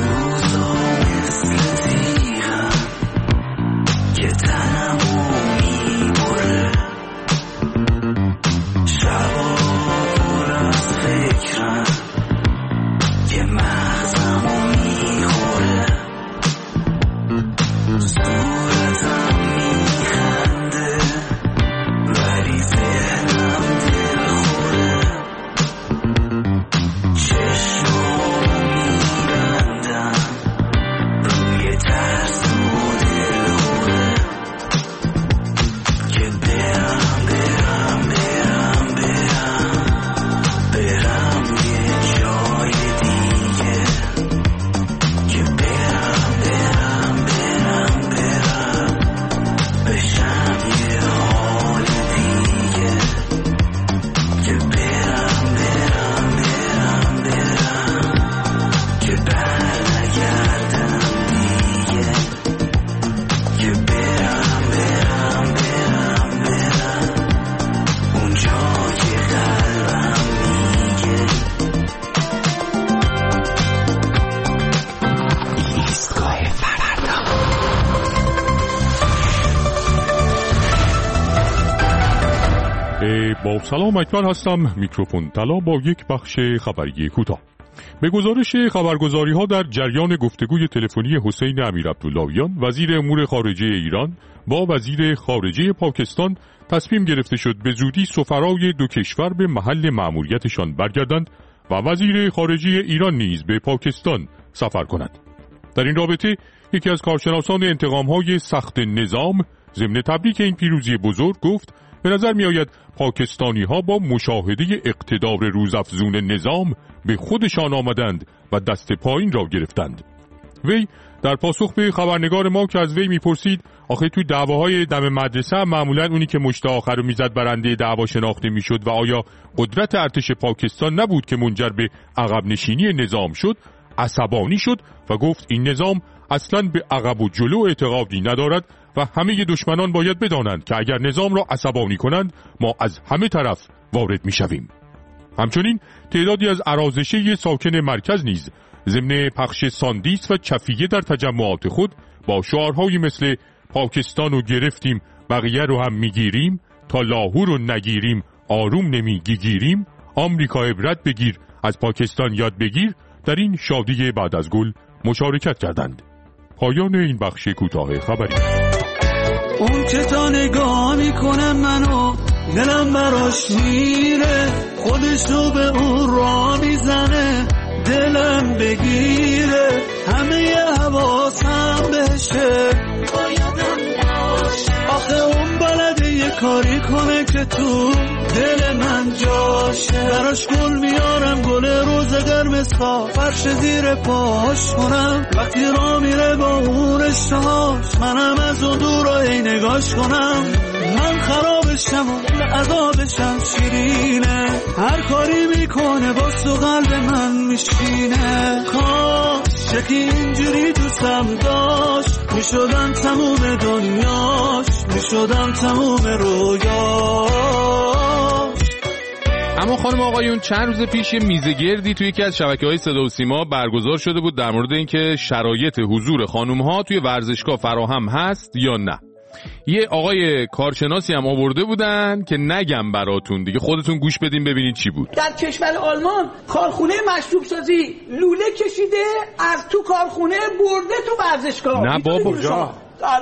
M: سلام اکبر هستم. میکروفون طلا با یک بخش خبری کوتاه. به گزارش خبرگزاری ها در جریان گفتگوی تلفنی حسین امیرعبداللهیان وزیر امور خارجه ایران با وزیر خارجه پاکستان تصمیم گرفته شد به زودی سفرای دو کشور به محل مأموریتشان برگردند و وزیر خارجه ایران نیز به پاکستان سفر کند. در این رابطه یکی از کارشناسان انتقام‌های سخت نظام ضمن تبریک این پیروزی بزرگ گفت به نظر می آید پاکستانی ها با مشاهده اقتدار روزافزون نظام به خودشان آمدند و دست پایین را گرفتند. وی در پاسخ به خبرنگار ما که از وی میپرسید آخه توی دعواهای دم مدرسه هم معمولا اونی که مشت آخر رو میزد برنده دعوا شناخته میشد و آیا قدرت ارتش پاکستان نبود که منجر به عقب نشینی نظام شد، عصبانی شد و گفت این نظام اصلاً به عقب و جلو اعتقادی ندارد و همه دشمنان باید بدانند که اگر نظام را عصبانی کنند ما از همه طرف وارد میشویم. همچنین تعدادی از ارازشه ساکن مرکز نیز ضمن پخش ساندیس و چفیه در تجمعات خود با شعارهایی مثل پاکستان رو گرفتیم بقیه رو هم میگیریم، تا لاهور رو نگیریم آروم نمیگیریم، آمریکا عبرت بگیر، از پاکستان یاد بگیر در این شادی بعد از گل مشارکت کردند. پایان این بخش کوتاه خبری.
P: اون که تا نگاه میکنه منو دلم براش میره، خودشو به اون راه میزنه دلم بگیره، همه حواسم بهشه بایدم باشه، آخه اون بلده یه کاری کنه که تو دل من جاشه، براش گل میارم گل روز گرمستا، فرش زیر پاش کنم وقتی را میره با اون اشتهاش، منم از اون دور رو ای نگاش کنم، من خرابشم و عذابشم شیرینه، هر کاری میکنه باز تو قلب من میشینه، کاش یکی اینجوری دوستم داشت، میشدم تموم دنیاش، میشدم تموم رویاش.
B: اما خانم آقایون، چند روز پیش میزگردی توی یکی از شبکه‌های صدا و سیما برگزار شده بود در مورد اینکه شرایط حضور خانم‌ها توی ورزشگاه فراهم هست یا نه. یه آقای کارشناسی هم آورده بودن که نگم براتون دیگه، خودتون گوش بدین ببینید چی بود.
Q: در کشور آلمان کارخونه مشروب سازی لوله کشیده از تو کارخونه برده تو ورزشگاه.
B: نه بابا جا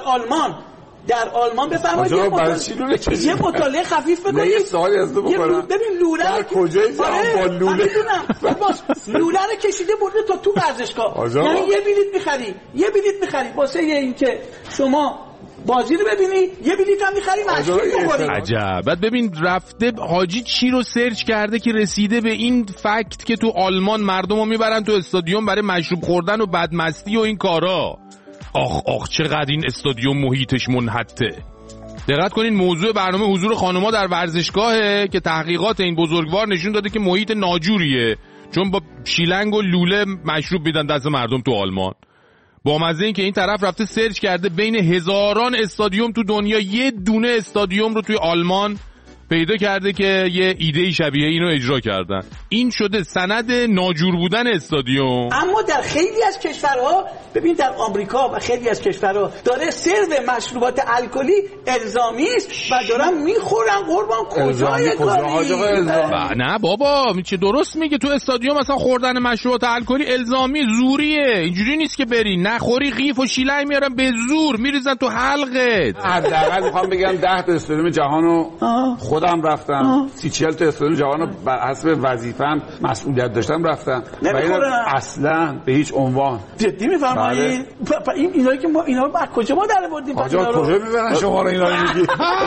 Q: در آلمان بفرمایید یه مطالعه خفیف بکنید.
R: یه سوالی از تو بکنم.
Q: ببین لوله
R: در کجای جهان با لوله
Q: لوله رو کشیده برده تا تو ورزشگاه. یعنی یه بلیت می‌خری واسه اینکه شما بازی رو ببینی، یه بلیط هم می‌خری مشروب بخوری.
B: عجب. بعد ببین رفته حاجی چی رو سرچ کرده که رسیده به این فکت که تو آلمان مردمو میبرن تو استادیوم برای مشروب خوردن و بدمستی و این کارا. آخ چقدر این استادیوم محیطش منحطه. دقت کنین موضوع برنامه حضور خانم‌ها در ورزشگاهه که تحقیقات این بزرگوار نشون داده که محیط ناجوریه، چون با شیلنگ و لوله مشروب میدن دست مردم تو آلمان. با مزه این که این طرف رفته سرچ کرده بین هزاران استادیوم تو دنیا یه دونه استادیوم رو توی آلمان پیدا کرده که یه ایده شبیه اینو اجرا کردن. این شده سند ناجور بودن استادیوم.
Q: اما در خیلی از کشورها، ببین در آمریکا و خیلی از کشورها داره سرو مشروبات الکلی الزامی است و دارن میخورن. قربان کجای کاری؟
B: نه بابا چه درست میگه، تو استادیوم مثلا خوردن مشروبات الکلی الزامی زوریه. اینجوری نیست که بری نخوری قیف و شیلنگ میارن به زور میریزن تو حلقت.
R: حداقل میخوام بگم 10 تا استادیوم جهانو خودم رفتم، 30-40 تا استادیوم جهانو بر حسب وظیفه‌ام مسئولیت داشتم رفتم و اصلا به هیچ عنوان.
Q: جدی میفرمایید؟ اینایی که ما اینا رو از کجا ما در آوردیم؟
R: کجا میبرن شما رو اینا رو میگی؟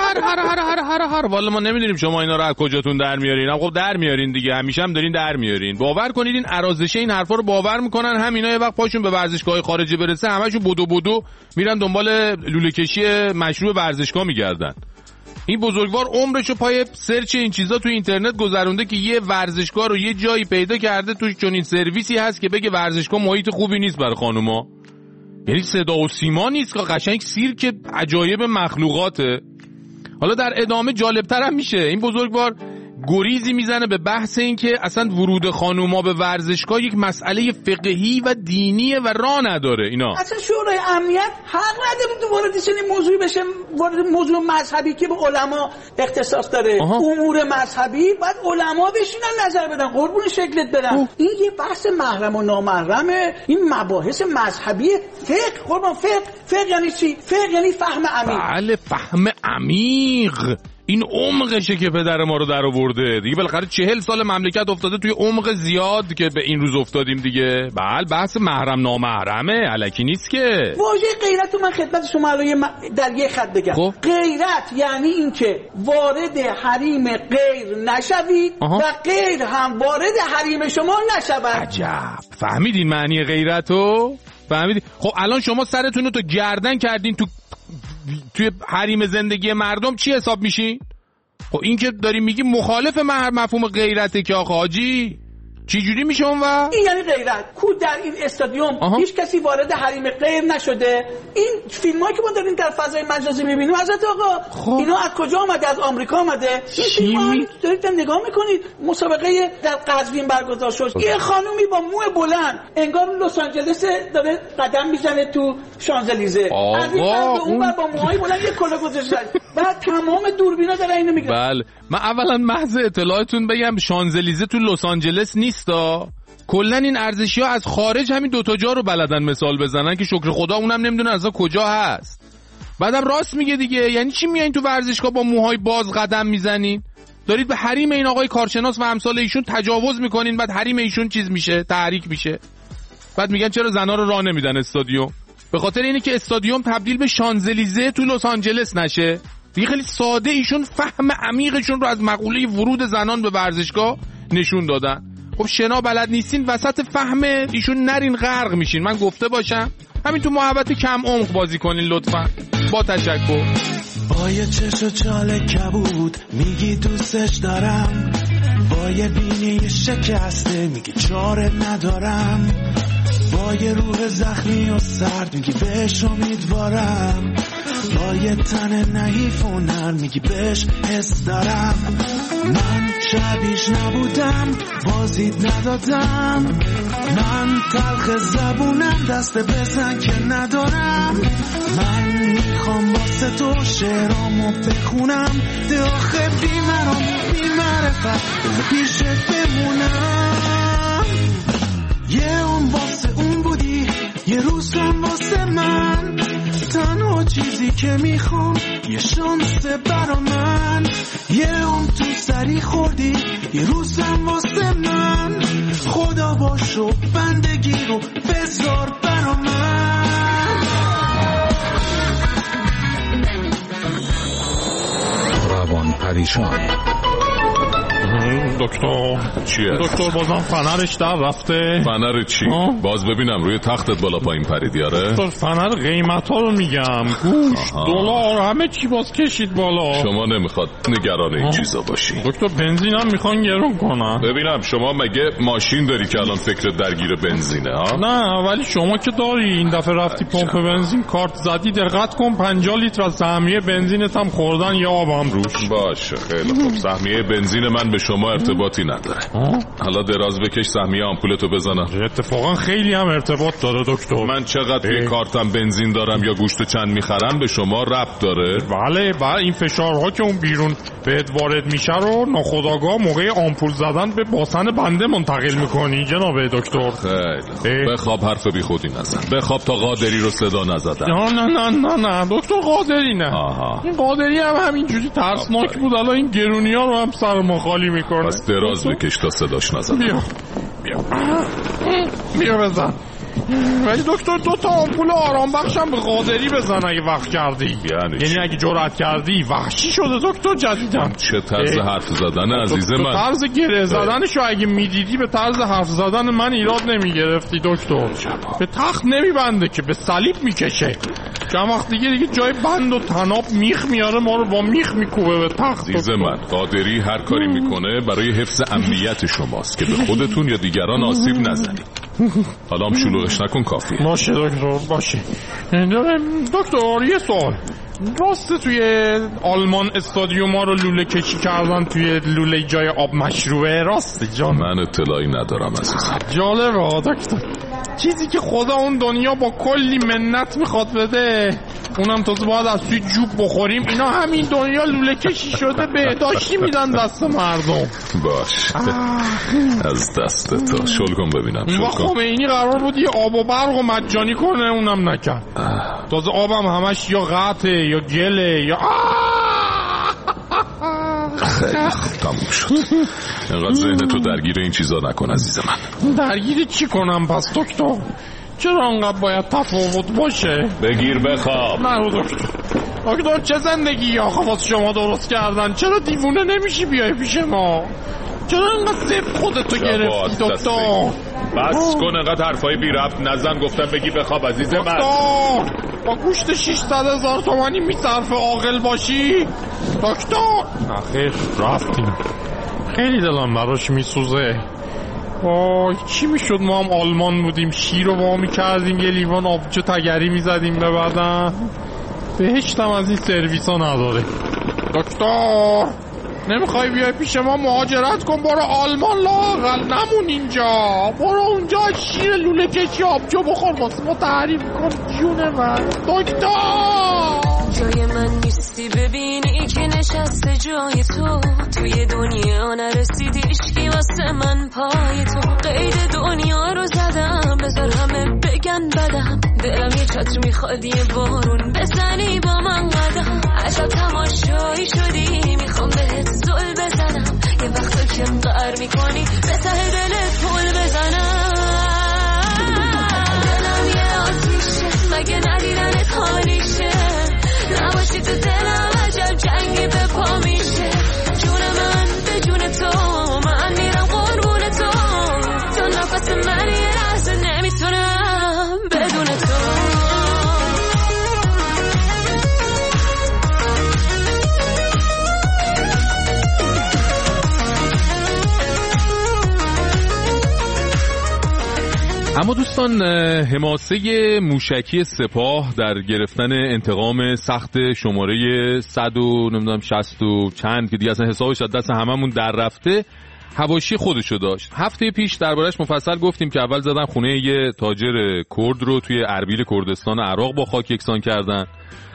B: هر والا ما نمیدونیم شما اینا رو از کجاتون در میارین. خب در میارین دیگه، همیشه هم دارین در میارین. باور کنید این ارازشه این حرفا رو باور میکنن، همینا یه وقت پاشون به ورزشگاه خارجی برسه همشون بدو میرن دنبال لوله کشی مشروب ورزشگاه میگردن. این بزرگوار عمرشو پای سرچ این چیزا تو اینترنت گذرونده که یه ورزشگاه رو یه جایی پیدا کرده توش چنین سرویسی هست که بگه ورزشگاه محیط خوبی نیست برای خانوما. یعنی صدا و سیما نیست که قشنگ سیرک عجایب مخلوقاته. حالا در ادامه جالبتر هم میشه. این بزرگوار گریزی میزنه به بحث این که اصلا ورود خانوما به ورزشگاه یک مسئله فقهی و دینیه و راه نداره. اینا
Q: اصلا شورای امنیت حق نداره تو وارد چنین موضوعی بشه، وارد موضوع مذهبی که به علما اختصاص داره. امور مذهبی باید علما بشینن نظر بدن، قربون شکلت برن. این یه بحث محرم و نامحرمه. این مباحث مذهبی فقه، قربان فقه یعنی چی؟ فقه یعنی فهم عمیق.
B: بله فهم عمیق. این عمقشه که پدر ما رو در آورده دیگه. بالاخره 40 سال مملکت افتاده توی عمق زیاد که به این روز افتادیم دیگه. بله بحث محرم نامحرمه، الکی نیست که.
Q: واژه غیرت رو من خدمت شما الان در یک خط بگم. غیرت یعنی این که وارد حریم غیر نشوید و غیر هم وارد حریم شما نشود.
B: عجب. فهمیدین معنی غیرتو؟ فهمیدین؟ خب الان شما سرتون رو تو گردن کردین توی حریم زندگی مردم چی حساب میشین؟ خب این که داری میگی مخالف مفهوم غیرته که آقا حاجی چی جوری میشه اون وقت؟
Q: این یعنی غیرت. کو در این استادیوم هیچ کسی وارد حریم غیر نشده. این فیلمایی که ما داریم در فضای مجازی میبینیم حضرت آقا اینا از کجا آمده؟ از آمریکا آمده. این فیلم‌ها دارید نگاه میکنید. مسابقه در قزوین برگزار شد. یه خانومی با مو بلند انگار لس آنجلس داره قدم میزنه تو شانزلیزه. از این طرف اون با موهای بلند یه کلاه گذاشته. بعد تمام دوربینا دارن اینو میگن.
B: بله من اولا محض اطلاعتون بگم شانزلیزه تو لس آنجلس نیستا، کلا این ارزشی‌ها از خارج همین دوتا جا رو بلدن مثال بزنن که شکر خدا اونم نمیدونه اصلا کجا هست. بعدم راست میگه دیگه، یعنی چی میایین تو ورزشگاه با موهای باز قدم میزنین؟ دارید به حریم این آقای کارشناس و امثال ایشون تجاوز میکنین، بعد حریم ایشون چیز میشه، تحریک میشه. بعد میگن چرا زنا رو راه نمیدن استادیوم؟ به خاطر اینه که استادیوم تبدیل به شانزلیزه تو لس آنجلس نشه. دیگه خیلی ساده ایشون فهم عمیقشون رو از مقوله ورود زنان به ورزشگاه نشون دادن. خب شنا بلد نیستین، وسط فهم ایشون نرین غرق میشین. من گفته باشم همین تو محبت کم عمق بازی کنین لطفا. با تشکر.
P: با یه چش و چال کبود میگی دوستش دارم، با یه بینی شکسته میگی چاره ندارم، با یه روح زخمی و سرد میگی بهش امیدوارم، با یه تن نحیف و نرم میگی بهش حس دارم. من شبیش نبودم بازید ندادم، من تلخ زبونم دست بزن که ندارم، من میخوام واسه تو شعرامو بخونم، ده آخه بی مرام بی معرفت پیشت بمونم. یه اون واسه اون بودی یه روز هم واسه من، تنها چیزی که میخوام یه شانس برا من، یه اون تو سری خوردی یه روز هم واسه من، خدا باشو بندگی رو بذار برا من.
J: روان پریشان.
B: دکتر
J: چیه؟
B: دکتر بازم فنرش در رفته.
J: فنر چی؟ باز ببینم روی تختت بالا پایین پریدی. آره
B: دکتر فنر قیمت ها رو میگم، گوشت دلار همه چی باز کشید بالا.
J: شما نمیخواد نگران این چیزا باشی.
B: دکتر بنزین هم میخوان گرون کنن.
J: ببینم شما مگه ماشین داری که الان فکر درگیر بنزینه ها؟
B: نه ولی شما که داری، این دفعه رفتی پمپ بنزین کارت زدی، دقت کن 50 لیتر از سهمیه بنزینت هم خوردن یا آبم روش.
J: باشه خیلی خوب. سهمیه بنزین من به شما ارتباطی نداره. حالا دراز بکش سهمیه آمپولتو بزنم.
B: اتفاقا خیلی هم ارتباط داره دکتر.
J: من چقدر توی کارتم بنزین دارم یا گوشت چند میخرم به شما ربط داره؟
B: بله این فشارها که اون بیرون بهت وارد میشه رو ناخودآگاه موقع آمپول زدن به باسن بنده منتقل میکنی جناب دکتر.
J: خیلی بخواب، حرف بی خودی نزن. بخواب تا قادری رو صدا نزدن.
B: نه دکتر قادری نه. این قادری هم همینجوری ترسناک بود، الان این گرونیا رو هم سر ما خالی میکنه.
J: پس دراز بکش تا صداش نزدن.
B: بیا بزن. ولی دکتر 2 تا آمپول آرام بخشم به قادری بزن اگه وقت کردی. یعنی اگه جرأت کردی. وحشی شده دکتر جدیدم.
J: چه طرز حرف زدن عزیز من.
B: طرز گره زدنشو اگه میدیدی به طرز حرف زدن من ایراد نمیگرفتی دکتر. به تخت نمیبنده که به صلیب میکشه. چند وقت دیگه جای بند و تناب میخ میاره ما رو با میخ میکوبه به تخت.
J: عزیز من قادری هر کاری میکنه برای حفظ امنیت شماست که به خودتون یا دیگران آسیب نزنید. حالا هم شلوغش نکن کافیه.
B: باشه دکتر باشه. دکتر یه سوال، راسته توی آلمان استادیوما رو لوله کشی کردن توی لوله جای آب مشروبه؟ راسته جان؟
J: من اطلاعی ندارم عزیزم.
B: جالبه دکتر. چیزی که خدا اون دنیا با کلی منت میخواد بده اونم تازه باید از توی جوب بخوریم، اینا همین دنیا لوله کشی شده بهداشتی میدن دست مردم.
J: باش از دست تو شل کن ببینم.
B: با خمینی قرار بود یه آب و برق و مجانی کنه، اونم نکرد. تازه آبم همش یا قطعه یا گله یا
J: خیلی تموم شد. اینقدر ذهن تو درگیر این چیزا نکن عزیز من.
B: درگیر چی کنم پس دکتر؟ چرا انقدر باید تفاوت باشه؟
J: بگیر بخواب.
B: نه دکتر چه زندگی آخه واسه شما درست کردن؟ چرا دیوونه نمیشی بیای پیش ما؟ چرا انقدر زب خودتو گرفتی دکتر؟
J: بس کن انقدر حرفای بی ربط نزن. گفتم بگی بخواب عزیز من.
B: دکتر با گوشت 600,000 تومانی میصرف عاقل باشی؟ دکتر آخه رفتیم. خیلی دلم براش میسوزه. وای چی میشد ما هم آلمان بودیم، شیر رو با میکردیم یه لیوان آبجو تگری میزدیم به بدن. بهشتم از این سرویس ها نداره. دکتر نمیخوای بیای پیش ما مهاجرت کن، برو آلمان لااقل نمون اینجا، برو اونجا شیر لوله کشی آبجو بخور واسه ما تحریم کن جون من دکتر.
S: جای من نیستی ببینی که نشسته جای تو توی دنیا نرسیدی عشقی واسه من پای تو قید دنیا رو زدم بذار همه بگن بدم دلم یه چتر میخواد یه بارون بزنی با من قدم عجب تماشایی شدی میخوام بهت زل بزنم یه وقتا که قهر میکنی به ته دلت پل بزنم دلم یه آتیشه مگه ندیدنت حالیشه نباشی تو دلم عجب جنگی به پا میشه جون من به جون تو من میرم قربون تو تو نفس من یه لحظه نمیتونم بدون تو
B: اما دوستان حماسه موشکی سپاه در گرفتن انتقام سخت شماره 160 و چند که دیگه اصلا حسابش از دست هممون در رفته حواشی خودشو داشت. هفته پیش دربارش مفصل گفتیم که اول زدن خونه یه تاجر کرد رو توی اربیل کردستان عراق با خاک یکسان کردن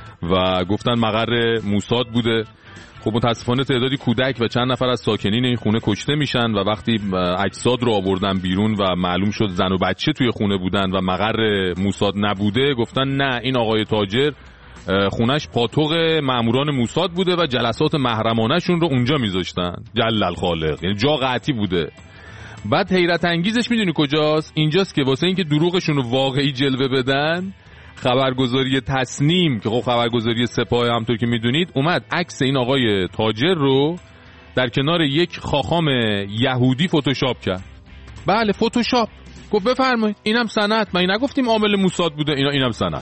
B: و گفتن مقر موساد بوده. خب متاسفانه تعدادی کودک و چند نفر از ساکنین این خونه کشته میشن و وقتی اجساد رو آوردن بیرون و معلوم شد زن و بچه توی خونه بودن و مقر موساد نبوده گفتن نه این آقای تاجر خونش پاتوق ماموران موساد بوده و جلسات محرمانه‌شون رو اونجا میذاشتن. جل الخالق، یعنی جا قطعی بوده. بعد حیرت انگیزش میدونی کجاست؟ اینجاست که واسه اینکه دروغشون رو واقعی جلوه بدن خبرگزاری تصنیم که خب خبرگزاری سپاه همونطور که میدونید اومد عکس این آقای تاجر رو در کنار یک خاخام یهودی فتوشاپ کرد. بله فتوشاپ. گفت بفرمایید اینم سند، ما نگفتیم عامل موساد بوده، اینم سند.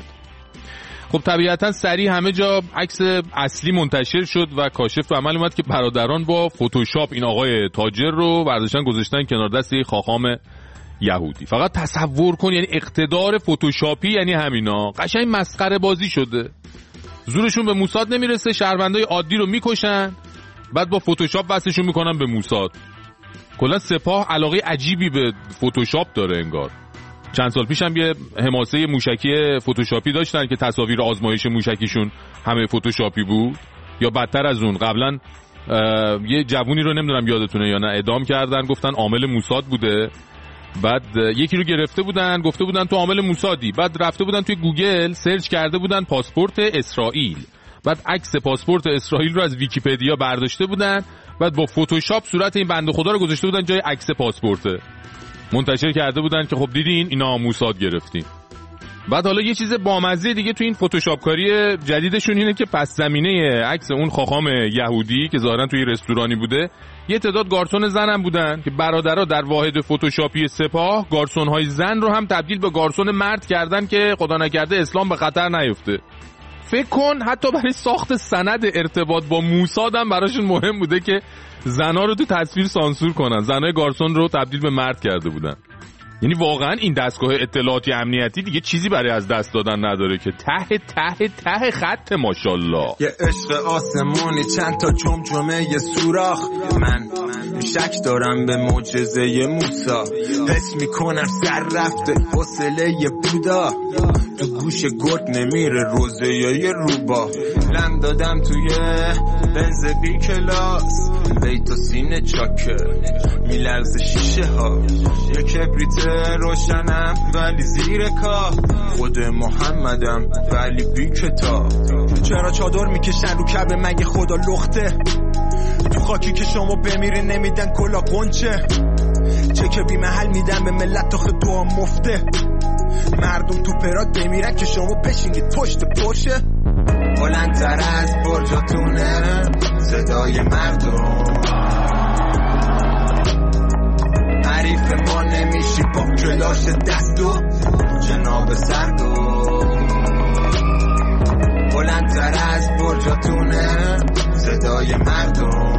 B: خب طبیعتا سریع همه جا عکس اصلی منتشر شد و کاشف به عمل اومد که برادران با فتوشاپ این آقای تاجر رو برداشتن گذاشتن کنار دست یک خاخام یهودی. فقط تصور کن، یعنی اقتدار فتوشاپی یعنی همینا. قشنگ مسخره بازی شده. زورشون به موساد نمیرسه، شهروندای عادی رو میکشن بعد با فتوشاپ وصلشون میکنن به موساد. کلا سپاه علاقه عجیبی به فتوشاپ داره انگار. چند سال پیش هم یه حماسه موشکی فتوشاپی داشتن که تصاویر آزمایش موشکیشون همه فتوشاپی بود. یا بدتر از اون قبلا یه جوونی رو نمیدونم یادتونه یا نه اعدام کردن، گفتن عامل موساد بوده. بعد یکی رو گرفته بودن گفته بودن تو عامل موسادی، بعد رفته بودن توی گوگل سرچ کرده بودن پاسپورت اسرائیل، بعد عکس پاسپورت اسرائیل رو از ویکی‌پدیا برداشته بودن، بعد با فتوشاپ صورت این بنده خدا رو گذاشته بودن جای عکس پاسپورت، منتشر کرده بودن که خب دیدین اینا موساد گرفتیم. بعد حالا یه چیز بامزه دیگه تو این فتوشاپ کاری جدیدشون اینه که پس زمینه عکس اون خاخام یهودی که ظاهرا توی رستورانی بوده یه تعداد گارسون زن هم بودن که برادرها در واحد فتوشاپی سپاه گارسون‌های زن رو هم تبدیل به گارسون مرد کردن که خدا نکرده اسلام به خطر نیفته. فکر کن حتی برای ساخت سند ارتباط با موساد هم براشون مهم بوده که زنا رو تو تصویر سانسور کنن. زنای گارسون رو تبدیل به مرد کرده بودن. یعنی واقعا این دستگاه اطلاعاتی امنیتی دیگه چیزی برای از دست دادن نداره که ته خط ماشاءالله.
H: یه عشق آسمونی چند تا جمجمه یه سوراخ، من شک دارم به معجزه موسی، حس میکنم سر رفته حوصله یه بودا، تو گوش گرگ نمیره روزه یه روبا، لم دادم توی بنز بی کلاس، بیت و سینه چاکه میلرزه شیشه ها، یه کبریت روشنم ولی زیر کاه، خود محمدم ولی بی کتاب، چرا چادر میکشن رو کعبه مگه خدا لخته، تو خاکی که شما بمیرین نمیدن کلا قنچه، چکه بی محل میدن به ملت آخه دعا مفته، مردم تو پرات بمیرن که شما بشینید پشت پشه، بلندتر از برجاتونه صدای مردم، حریف ما نمیشی با کلاش دستو جناب سردو، بلندتر از برجاتونه صدای مردم،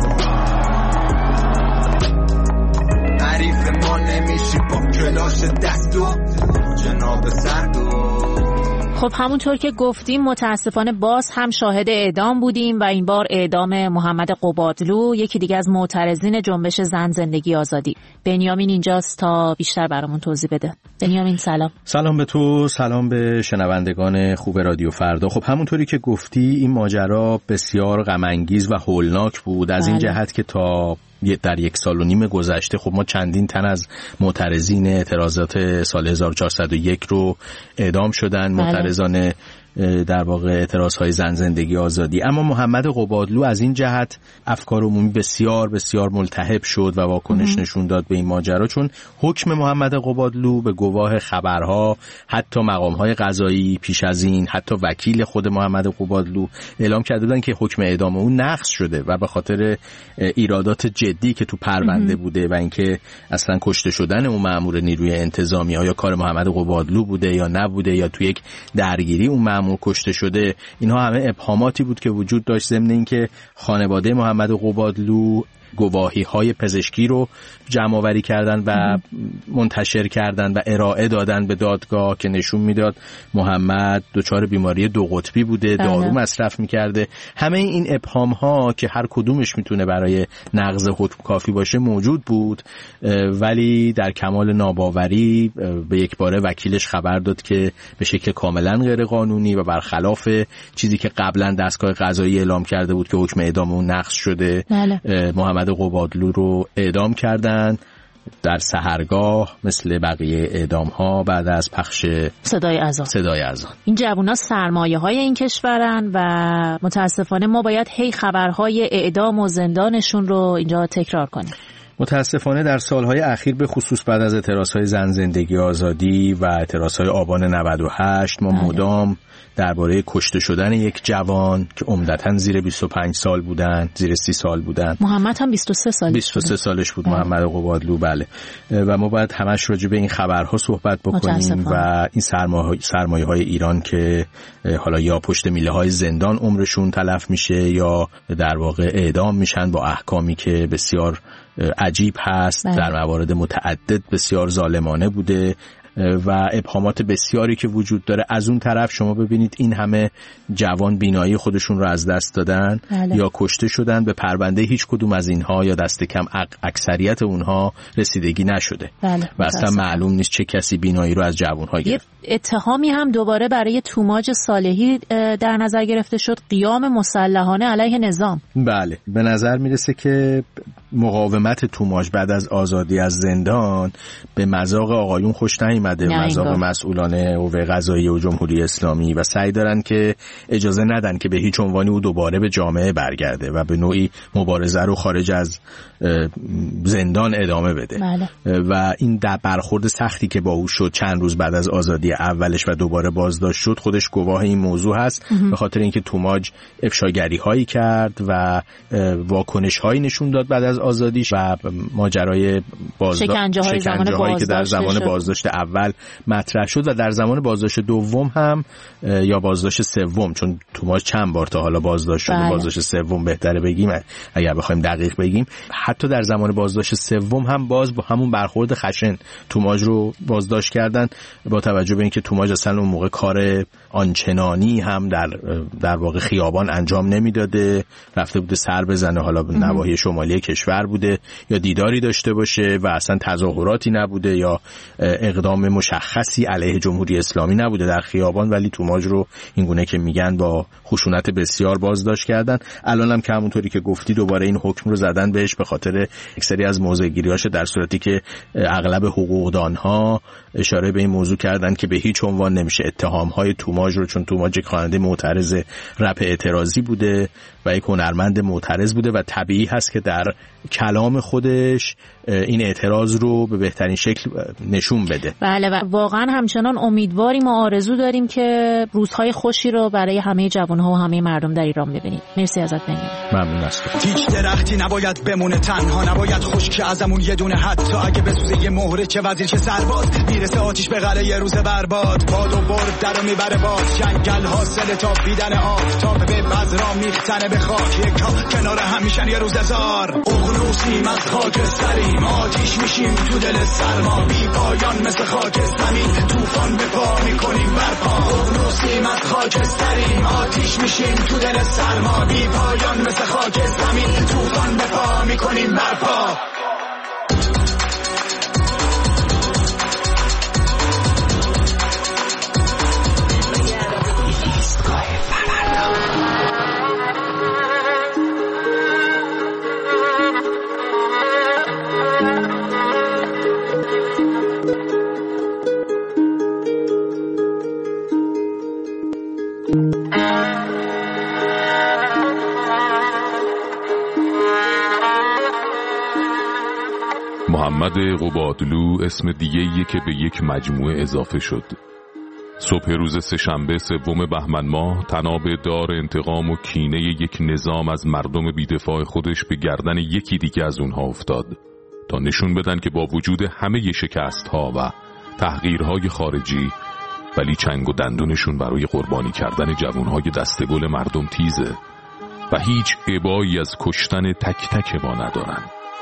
H: حریف ما نمیشی با کلاش دستو جناب سردو.
D: خب همونطور که گفتیم متاسفانه باز هم شاهد اعدام بودیم و این بار اعدام محمد قبادلو، یکی دیگه از معترضین جنبش زن زندگی آزادی. بنیامین اینجاست تا بیشتر برامون توضیح بده. بنیامین سلام.
T: سلام به تو، سلام به شنوندگان خوب رادیو فردا. خب همونطوری که گفتی این ماجرا بسیار غم انگیز و هولناک بود از این جهت که تا در 1.5 سال گذشته خب ما چندین تن از معترضین اعتراضات سال 1401 رو اعدام شدن، معترضان در واقع اعتراضهای زن زندگی آزادی. اما محمد قبادلو از این جهت افکار عمومی بسیار بسیار ملتهب شد و واکنش نشون داد به این ماجرا، چون حکم محمد قبادلو به گواه خبرها، حتی مقامهای قضایی پیش از این، حتی وکیل خود محمد قبادلو اعلام کرده بودن که حکم اعدام اون نقض شده و به خاطر ایرادات جدی که تو پرونده بوده و اینکه اصلا کشته شدن اون مأمور نیروی انتظامی یا کار محمد قبادلو بوده یا نبوده یا تو یک درگیری اون مأمور کشته شده، اینها همه ابهاماتی بود که وجود داشت. ضمن اینکه خانواده محمد قبادلو گواهی‌های پزشکی رو جمع آوری کردن و منتشر کردن و ارائه دادن به دادگاه که نشون میداد محمد دچار بیماری 2 قطبی بوده، دارو مصرف میکرده. همه این ابهام‌ها که هر کدومش میتونه برای نقض حکم کافی باشه موجود بود، ولی در کمال ناباوری به یک باره وکیلش خبر داد که به شکل کاملا غیر قانونی و برخلاف چیزی که قبلا دستگاه قضایی اعلام کرده بود که حکم اعدام اون نقض شده، محمد قبادلو رو اعدام کردن در سحرگاه مثل بقیه اعدام ها بعد از پخش صدای اذان. این جوونا سرمایه های این کشورن و متاسفانه ما باید هی خبرهای اعدام و زندانشون رو اینجا تکرار کنیم. متاسفانه در سالهای اخیر به خصوص بعد از اعتراضهای زن زندگی آزادی و اعتراضهای آبان 98 ما مدام درباره کشته شدن یک جوان که عمدتاً زیر 25 سال بودن، زیر 30 سال بودن. محمد هم 23 سالش بود محمد قبادلو. بله. و ما باید همش راجع به این خبرها صحبت بکنیم و این سرمایه‌های ایران که حالا یا پشت میله‌های زندان عمرشون تلف میشه یا در واقع اعدام میشن با احکامی که بسیار عجیب هست، در موارد متعدد بسیار ظالمانه بوده و ابهامات بسیاری که وجود داره. از اون طرف شما ببینید این همه جوان بینایی خودشون رو از دست دادن یا کشته شدن، به پرونده هیچ کدوم از اینها یا دست کم اکثریت اونها رسیدگی نشده و اصلا معلوم نیست چه کسی بینایی رو از جوان‌ها گرفت. اتهامی هم دوباره برای توماج صالحی در نظر گرفته شد، قیام مسلحانه علیه نظام. بله، به نظر میرسه که مقاومت توماج بعد از آزادی از زندان به مذاق آقایون خوش نیامده، مذاق مسئولان قوه قضاییه و جمهوری اسلامی، و سعی دارن که اجازه ندن که به هیچ عنوانی او دوباره به جامعه برگرده و به نوعی مبارزه رو خارج از زندان ادامه بده. و این برخورد سختی که با او شد چند روز بعد از آزادی اولش و دوباره بازداشت شد خودش گواه این موضوع هست، به خاطر اینکه توماج افشاگری هایی کرد و واکنش هایی نشون داد بعد از آزادیش و ماجرای شکنجه هایی که در زمان بازداشت اول مطرح شد و در زمان بازداشت دوم هم یا بازداشت سوم، چون توماج چند بار تا حالا بازداشت شده، بازداشت سوم بهتره بگیم اگر بخوایم دقیق بگیم، حتی در زمان بازداشت سوم هم باز با همون برخورد خشن توماج رو بازداشت کردن، با توجه به اینکه توماج اصلا اون موقع کار آنچنانی هم در واقع خیابان انجام نمیداده، رفته بوده سر بزنه حالا به نواحی شمالی کشور بوده یا دیداری داشته باشه و اصلا تظاهراتی نبوده یا اقدام مشخصی علیه جمهوری اسلامی نبوده در خیابان، ولی توماج رو اینگونه که میگن با خشونت بسیار بازداشت کردن. الان هم که همونطوری که گفتی دوباره این حکم رو زدن بهش به خاطر اکثری از موضع‌گیری‌هاش، در صورتی که اغلب حقوقدان‌ها اشاره به این موضوع کردن که به هیچ عنوان نمیشه اتهام‌های توماج رو، چون توماج خواننده معترض رپ اعتراضی بوده و یک هنرمند معترض بوده و طبیعی هست که در کلام خودش این اعتراض رو به بهترین شکل نشون بده. بله و واقعا همچنان امیدواریم و آرزو داریم که روزهای خوشی رو برای همه جوان‌ها و همه مردم در ایران ببینیم. مرسی ازت بنیامین. ممنون هستم. هیچ درختی نباید بمونه تنها، نباید خشک ازمون یه دونه، حتی اگه بسوزه یه مهره، چه وزیر چه سرباز، میرسه آتیش به قلعه یه روز برباد، باد و برد درو میبره باز، جنگل حاصل تابیدن آفتاب به بذرا میختنه به خاک، یکا کنار هم میشن یه روز هزار، اغلو
P: قرنوسیم از خاکستریم، آتیش میشیم تو دل سرما، بی پایان مثل خاک زمین، طوفان به پا میکنیم برپا. قرنوسیم از خاکستریم، آتیش میشیم تو دل سرما، بی پایان مثل خاک زمین، طوفان به پا میکنیم برپا.
B: محمد قبادلو اسم دیگه‌ایه که به یک مجموعه اضافه شد. صبح روز سه‌شنبه 3 بهمن ماه طناب دار انتقام و کینه یک نظام از مردم بی‌دفاع خودش به گردن یکی دیگه از اونها افتاد تا نشون بدن که با وجود همه شکست‌ها و تحقیرهای خارجی ولی چنگ و دندونشون برای قربانی کردن جوانهای دستگل مردم تیزه و هیچ ابایی از کشتن تک تک ما ندارن.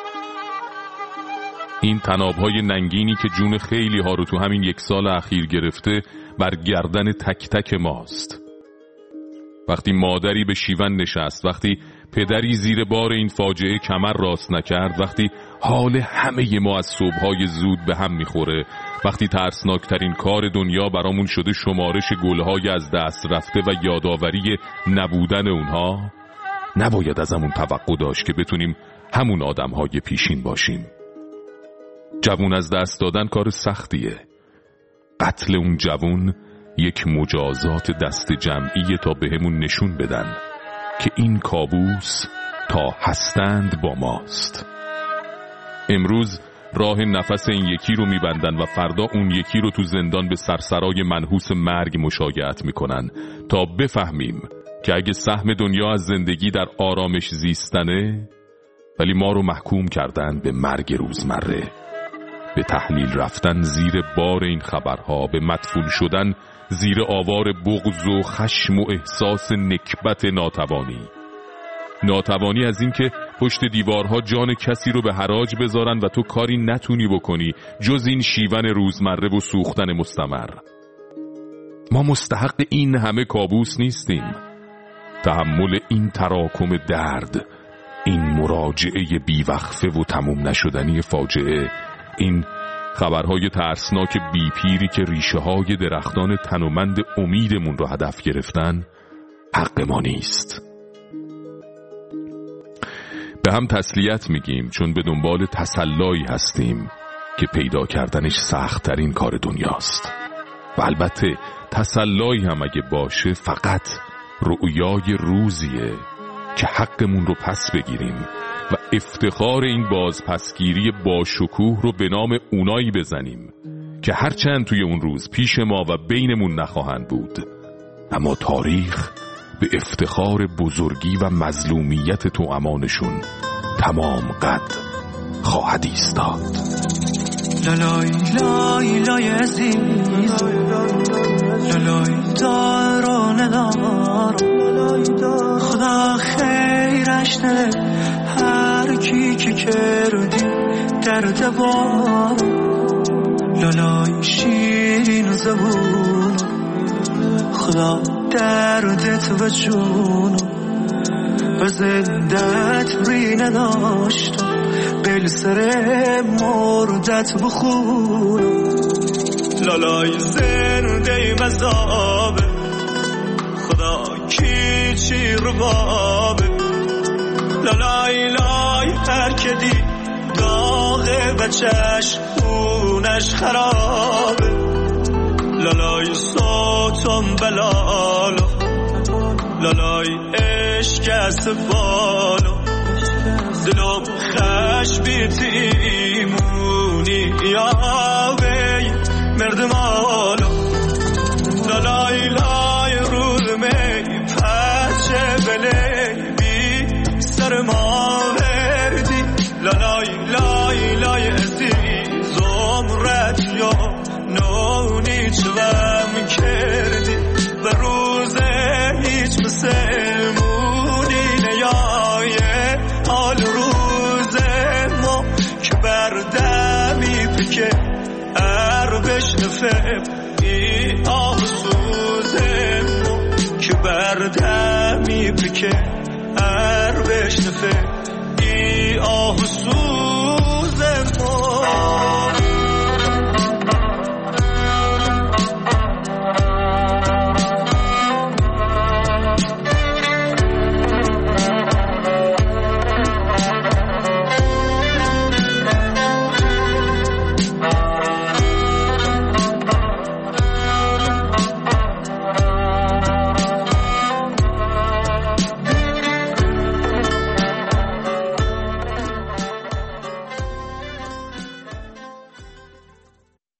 B: این طناب‌های ننگینی که جون خیلی ها رو تو همین 1 سال اخیر گرفته بر گردن تک تک ماست. وقتی مادری به شیون نشست، وقتی پدری زیر بار این فاجعه کمر راست نکرد، وقتی حال همه ما از صبح‌های زود به هم میخوره، وقتی ترسناکترین کار دنیا برامون شده شمارش گل‌های از دست رفته و یادآوری نبودن اونها، نباید ازمون توقع داشت که بتونیم همون آدم‌های پیشین باشیم. جوون از دست دادن کار سختیه. قتل اون جوون یک مجازات دست جمعیه تا بهمون نشون بدن که این کابوس تا هستند با ماست. امروز راه نفس این یکی رو میبندن و فردا اون یکی رو تو زندان به سرسرای منحوس مرگ مشایعت میکنن تا بفهمیم که اگه سهم دنیا از زندگی در آرامش زیستنه، ولی ما رو محکوم کردن به مرگ روزمره، به تحلیل رفتن زیر بار این خبرها، به مدفون شدن زیر آوار بغض و خشم و احساس نکبت ناتوانی از این که پشت دیوارها جان کسی رو به حراج بذارن و تو کاری نتونی بکنی جز این شیون روزمره و سوختن مستمر. ما مستحق این همه کابوس نیستیم. تحمل این تراکم درد، این مراجعه بیوقفه و تموم نشدنی فاجعه، این خبرهای ترسناک بیپیری که ریشه های درختان تنومند امیدمون رو هدف گرفتن، حق ما نیست. به هم تسلیت میگیم چون به دنبال تسلایی هستیم که پیدا کردنش سخت‌ترین کار دنیاست. و البته تسلایی هم اگه باشه فقط رؤیای روزیه که حقمون رو پس بگیریم و افتخار این بازپسگیری با شکوه رو به نام اونایی بزنیم که هرچند توی اون روز پیش ما و بینمون نخواهند بود، اما تاریخ به افتخار بزرگی و مظلومیت توامانشون تمام قد خواهد ایستاد.
P: لالای لای لای عزیز، لالای داران دار، خدا خیرش نده هر کی که کردی درد بار. لالای شیرین زبون، خدا دردت و جون و زندت ری نداشتم، بل سر مردت بخونم. لالای زنده مذابه، خدا کی چی ربابه. لالای لای هر کدی داغه و چشمونش خرابه. لالای صوتم بلالو، لالای عشق از بالو، دلم خش بیتیمونی یا وی مرد مالو. لالای لای رود می پچه بلی بی سر ما وردی. لالای لای لای عزیزم ردیو نونی چوام کردی و روز هیچ مسلمونی نیایه حال روز ای آه سوزم که بردمی بکه هر بشنفه